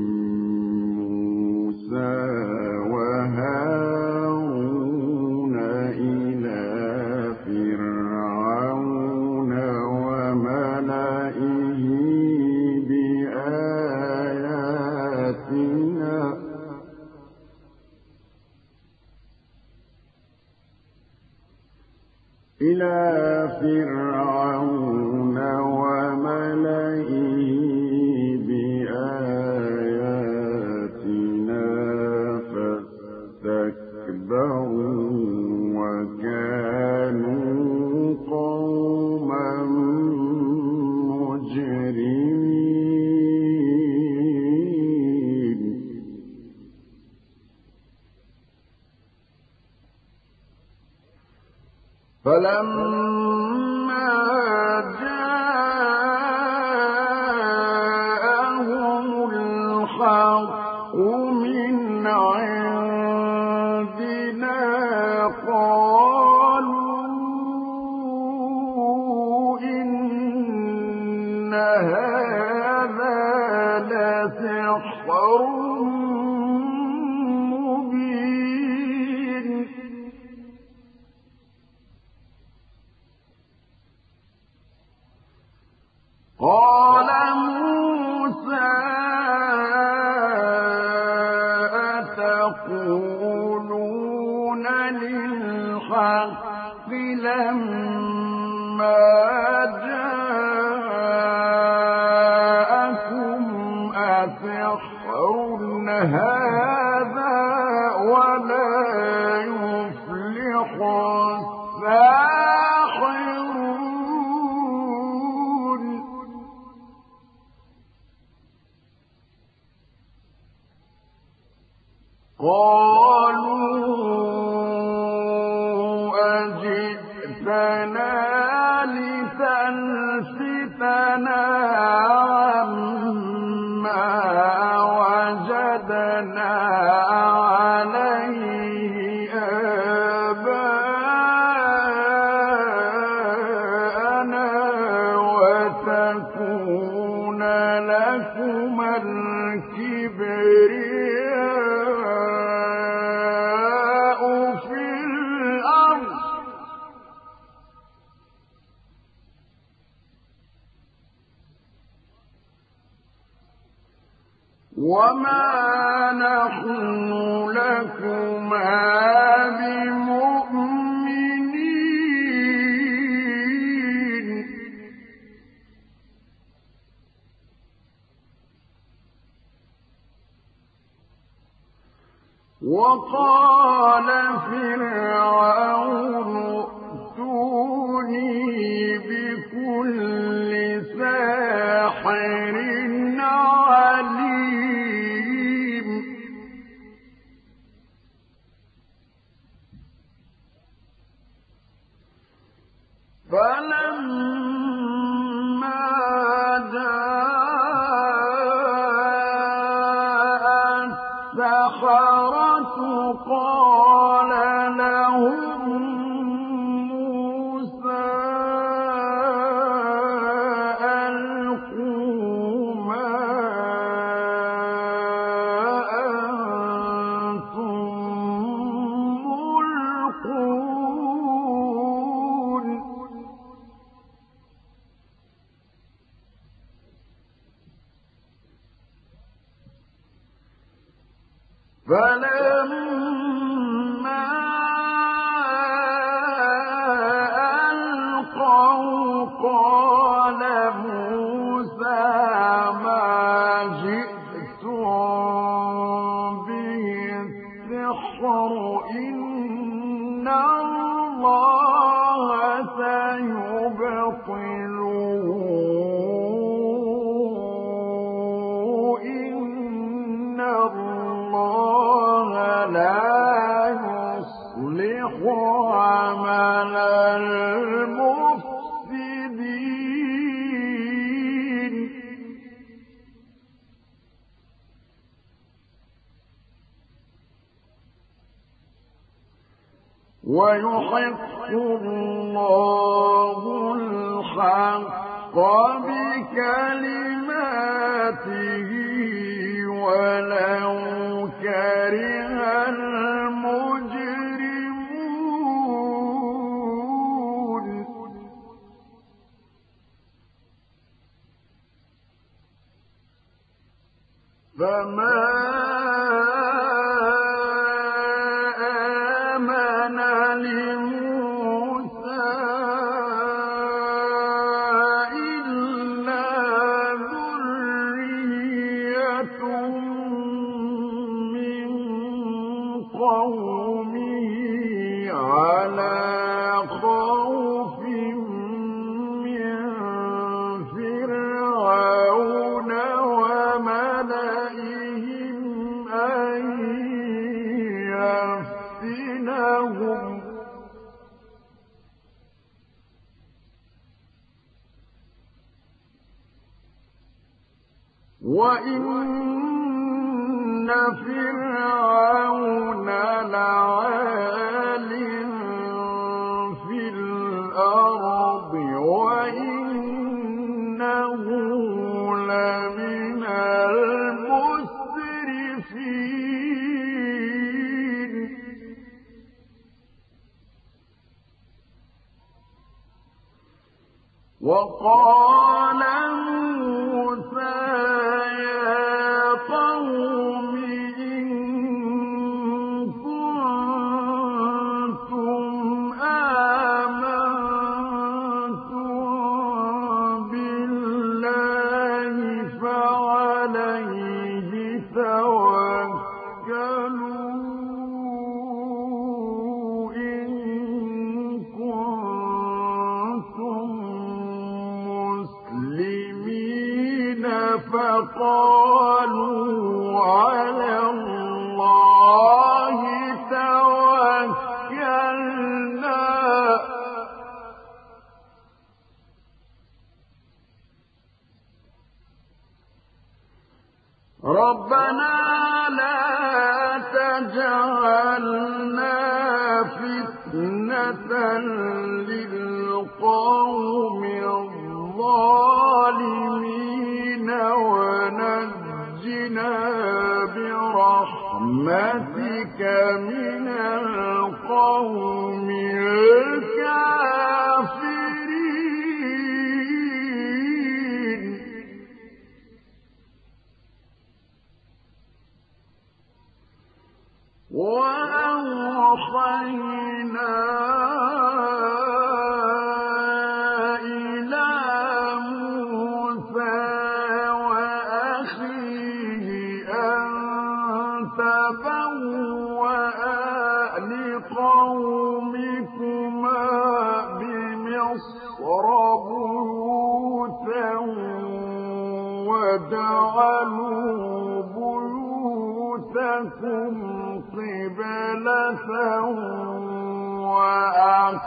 موسى وهارون إلى فرعون وملئه بآياتنا إلى فرعون وملئه بآياتنا فاستكبروا وكانوا قوما مجرمين فلما جاءهم الحق من عندنا قالوا إن هذا لسحر مبين قال موسى أتقولون للحق لما جاءكم أسحر هذا ولا يفلح الساحرون قالوا أجئتنا لتلفتنا عما وجدنا عليه آباءنا وتكون لكما الكبرياء في الأرض وما نحن لكما بمؤمنين وقال فرعون ائتوني بكل ساحر عليم فلما جاء السحرة قال لهم موسى ألقوا ما أنتم ملقون فلما ألقوا قال موسى ما جئتم به السحر إن الله سيبطله إن الله لا يصلح عمل المفسدين ويحق الله الحق بكلماته ولو كره المجرمون فما آمن لموسى إلا ذرية من قومه على خوف من فرعون وملئهم أن يفتنهم وإن فرعون لعال في الأرض وإنه لمن المسرفين وقال موسى يا قوم إن كنتم آمنتم بالله فعليه توكلوا إن كنتم مسلمين فقالوا على الله توكلنا ربنا لا تجعلنا فتنة للقوم الظالمين ونجنا برحمتك من القوم الكافرين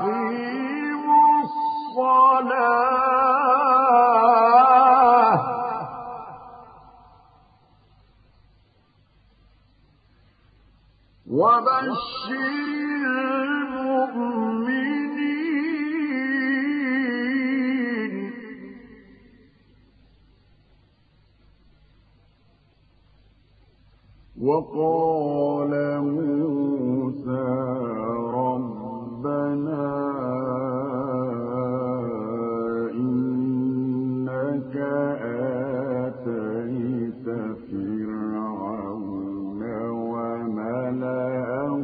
وأقيموا الصلاة وبشر المؤمنين وقال موسى ربنا إنك آتيت فرعون وملأه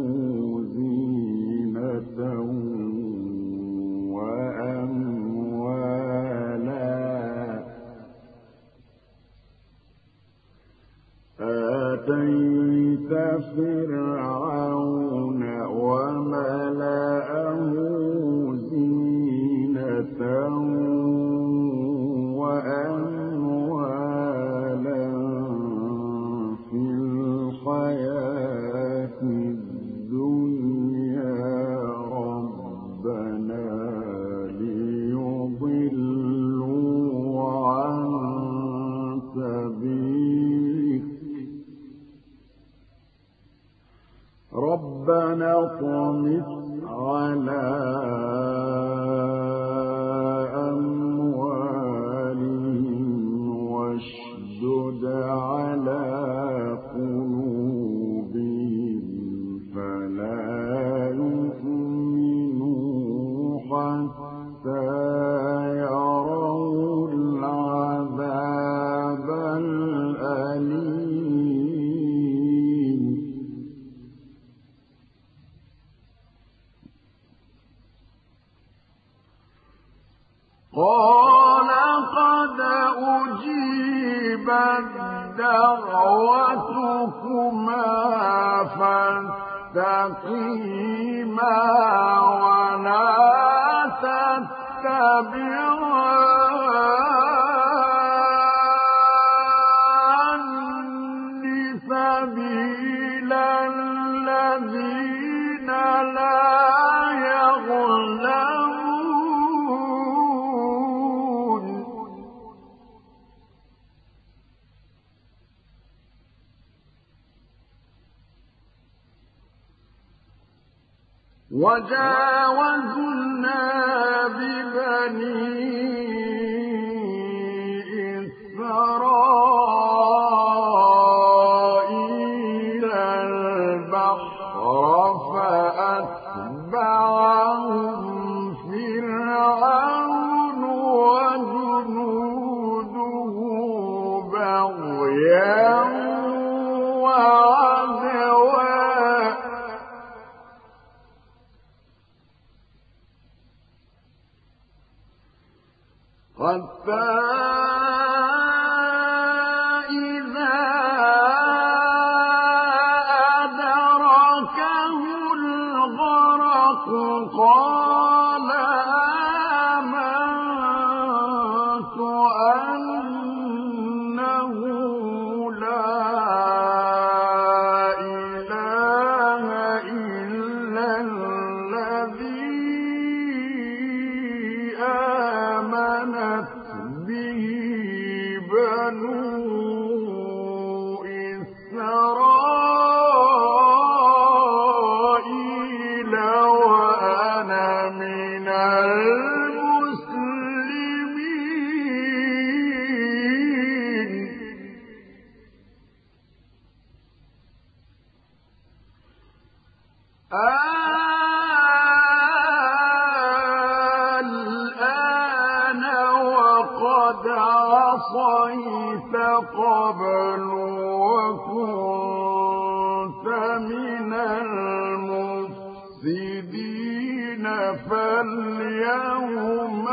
زينة آتيت فرعون وملأه زينة وأموالا في الحياة الدنيا ربنا ليضلوا عن سبيلك ربنا اطمس على أموالهم واشدد على قلوبهم فلا يؤمنوا حتى يروا العذاب الأليم قال قد أجيبت دعوتكما فاستقيما ولا تتبعان سبيل الذين لا يعلمون وجاوزنا ببني إسرائيل البحر فأتبعهم فرعون وجنوده بغيا وعدوا حتى إذا أدركه الغرق قال آمنت أنه لا إله إلا الذي آمنت به بنو إسرائيل وأنا من المسلمين الآن وقد عصيت قبل وكنت من المفسدين فاليوم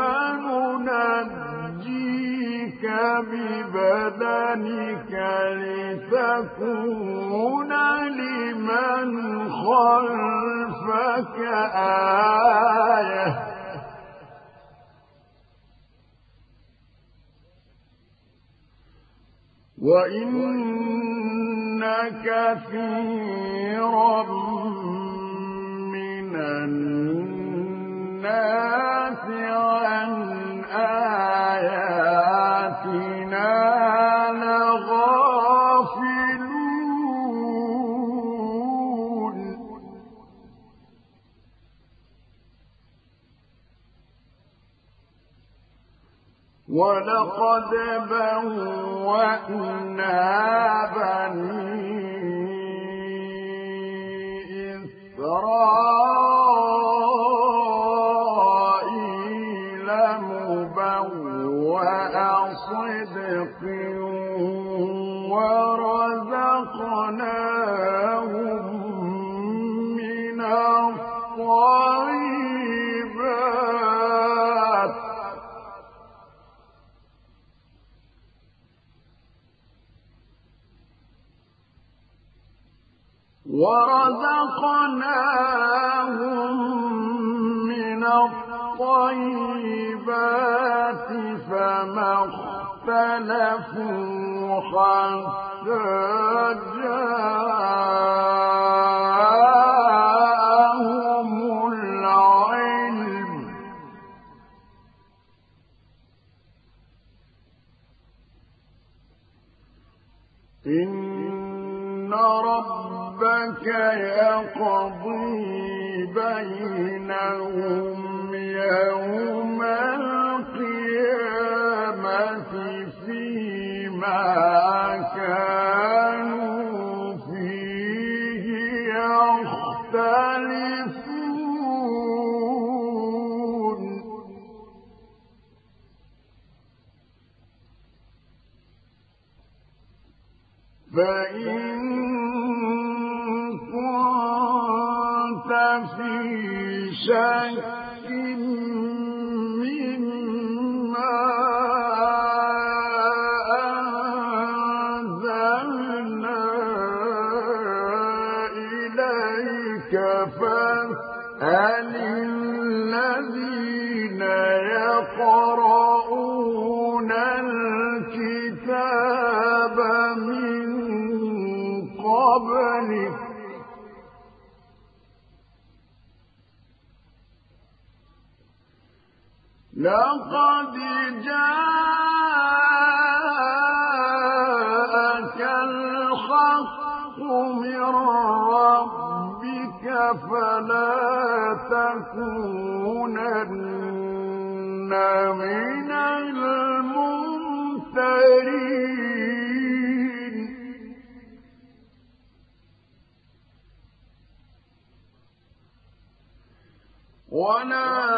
ننجيك ببدنك لتكون لمن خلفك آية وإن كثيرا من الناس الناس عن آياتنا لغافلون ولقد بوأنا بني إسرائيل مبوأ صدق ورزقناهم من الطيبات ورزقناهم من الطيبات فما اختلفوا حتى جاءهم العلم إن ربك يقضي بينهم يوم القيامة فيما كانوا فيه يختلفون فإن كنت في شك مما أنزلنا إليك فاسأل الذين يقرؤون الكتاب من قبلك لقد جاءك الحق من ربك فلا تكونن من الممترين ولا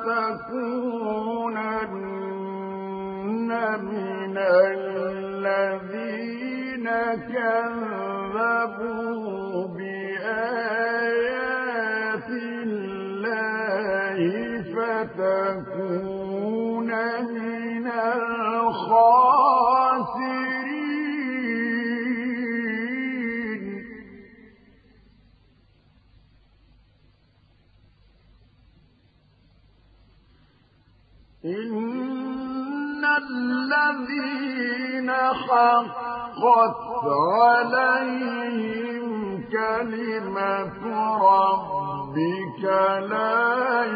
تكونن من الذين كذبوا بآيات الله فتكون من الخاسرين إن الذين حقت عليهم كلمة ربك لا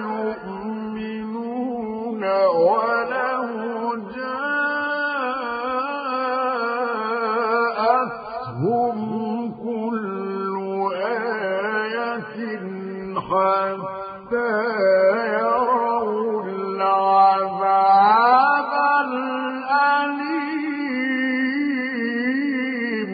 يؤمنون ولو جاءتهم كل آية حتى يروا العذاب الأليم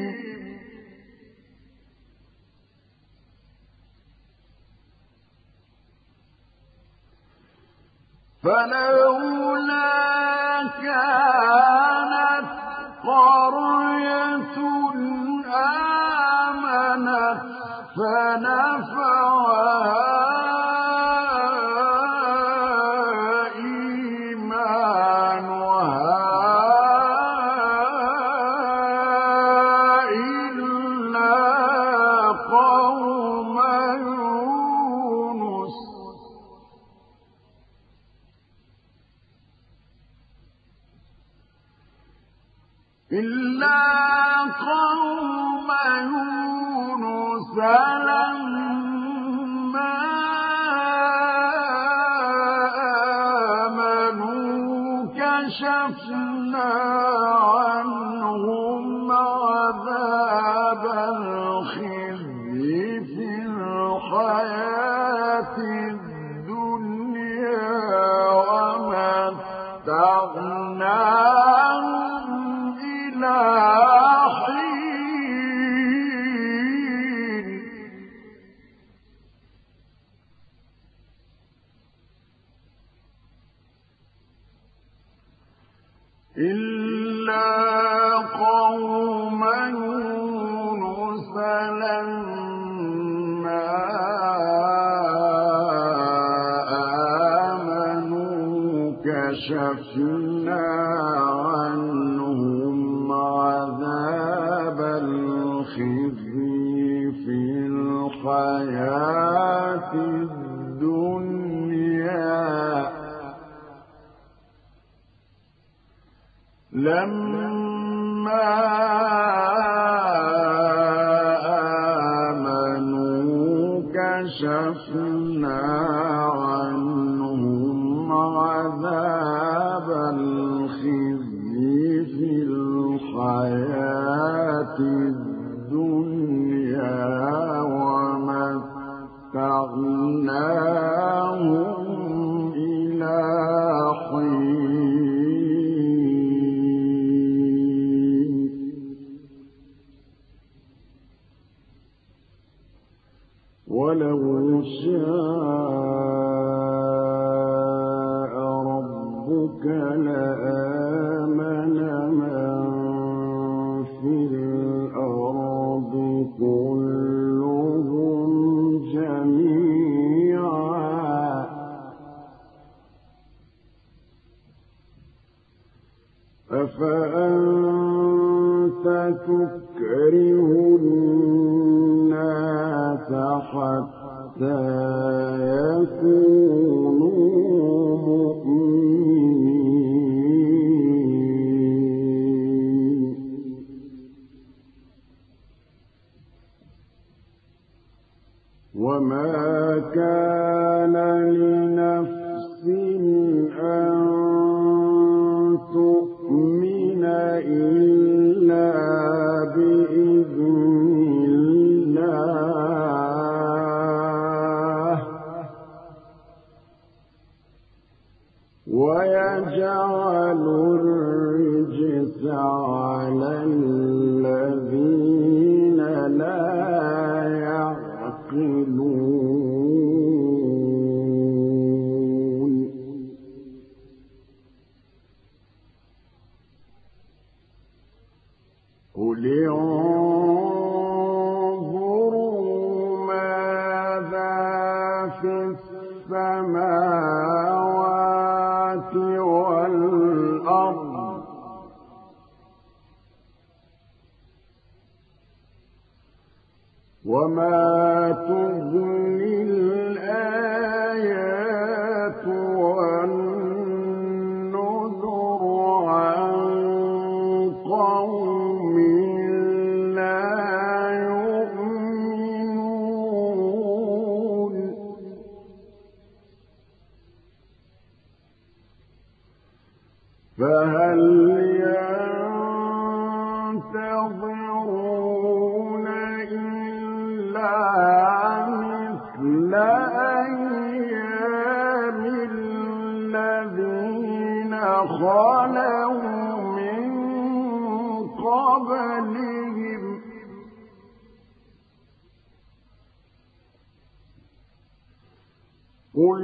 فلولا كانت قرية آمنت فنفعها إلا قوم يونس لما كشفنا عنهم عذاب الخزي في الحياة الدنيا ومتعناهم إلى حين إلا قوم يونس لما آمنوا كشفنا عنهم عذاب الخزي في الحياة الدنيا لما آمنوا كشفنا عنهم عذاب الخزي في الحياة الدنيا ومتعناهم إلى حين ولو شاء ربك لآمن من في الأرض كلهم جميعا أفأنت تكره الناس حتى يكونوا مؤمنين وما كان لنفس أن تؤمن إلا بإذن الله ويجعل الرجس على الذين لا يعقلون قل انظروا ماذا في السماوات والأرض وما تغني الآيات والنذر عن قوم لا يؤمنون فهل ينتظرون إلا مثل أيام الذين خلوا من قبلهم قل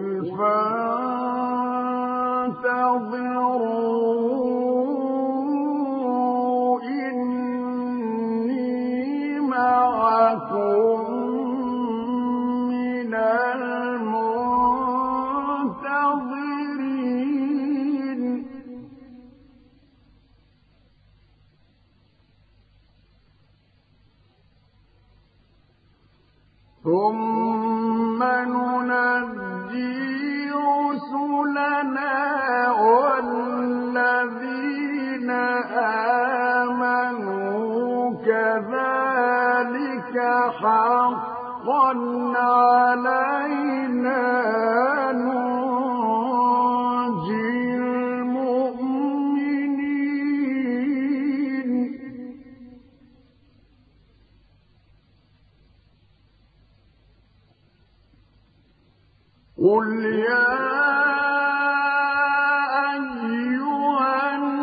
فانتظروا إني معكم من المنتظرين ثم ننجي رسلنا والذين قل يا أيها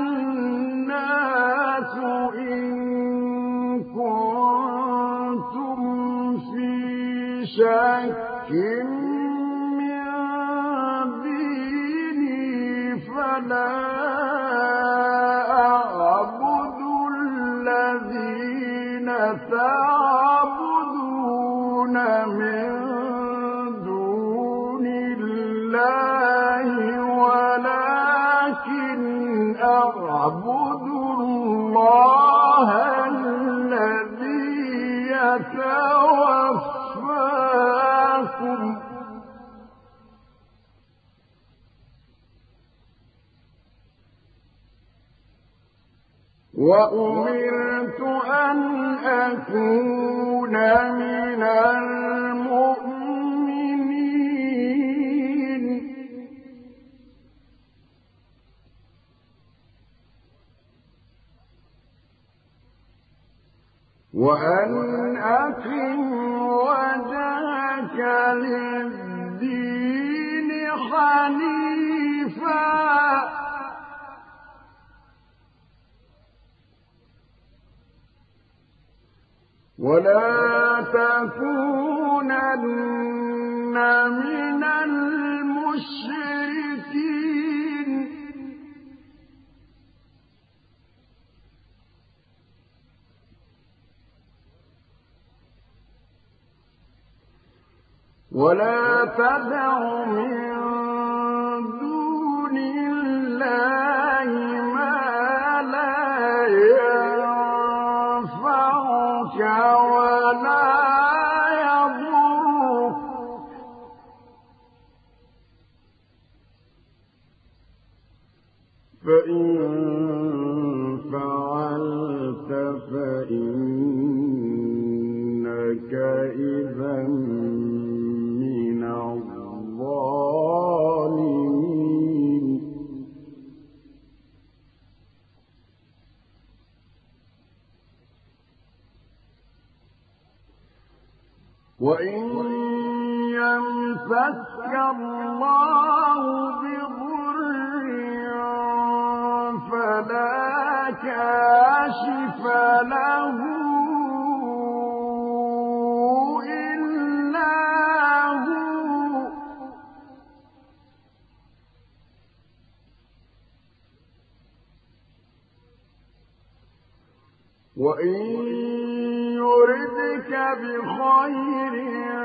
الناس إن كنتم في شك من ديني فلا أعبد الذين تعبدون من دون الله ولكن أعبد الله الذي يتوفاكم وأمرت أن أكون من المؤمنين وأن أقم وجهك للدين حنيفا ولا تكونن من المشركين ولا تدع من دون الله ما لا ينفعك ولا يضرك فإن فعلت فإنك إذا من الظالمين وإن يمسسك الله بضر فلا كاشف له إلا هو وإن يردك بخير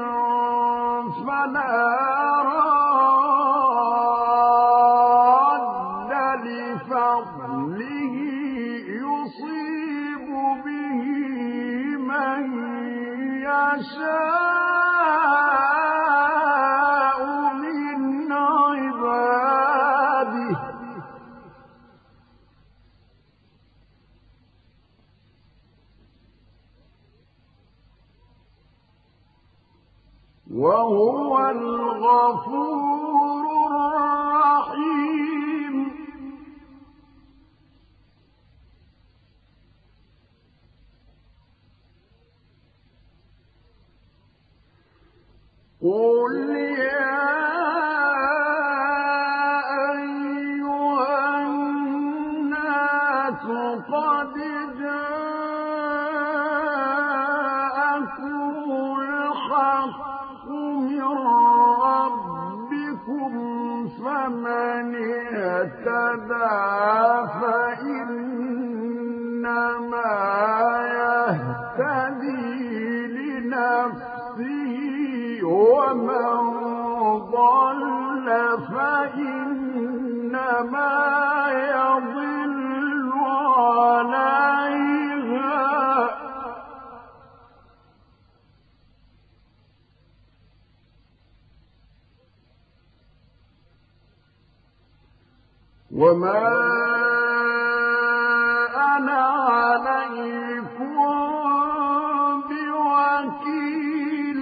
فلا راد لفضله يصيب به من يشاء من عباده وهو الغفور الرحيم قل يا أيها الناس قد جاءكم الحق من ربكم فمن اهتدى فإنما يهتدي لنفسه ومن ضل فإنما يضل عليها وما أنا عليكم بوكيل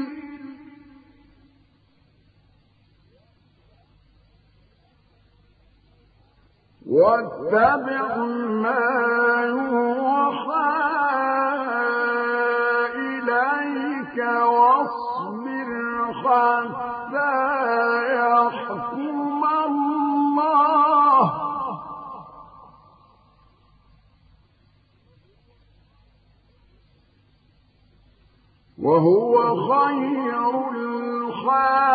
واتبع ما يوحى إليك واصبر حتى وهو خير الحافظين.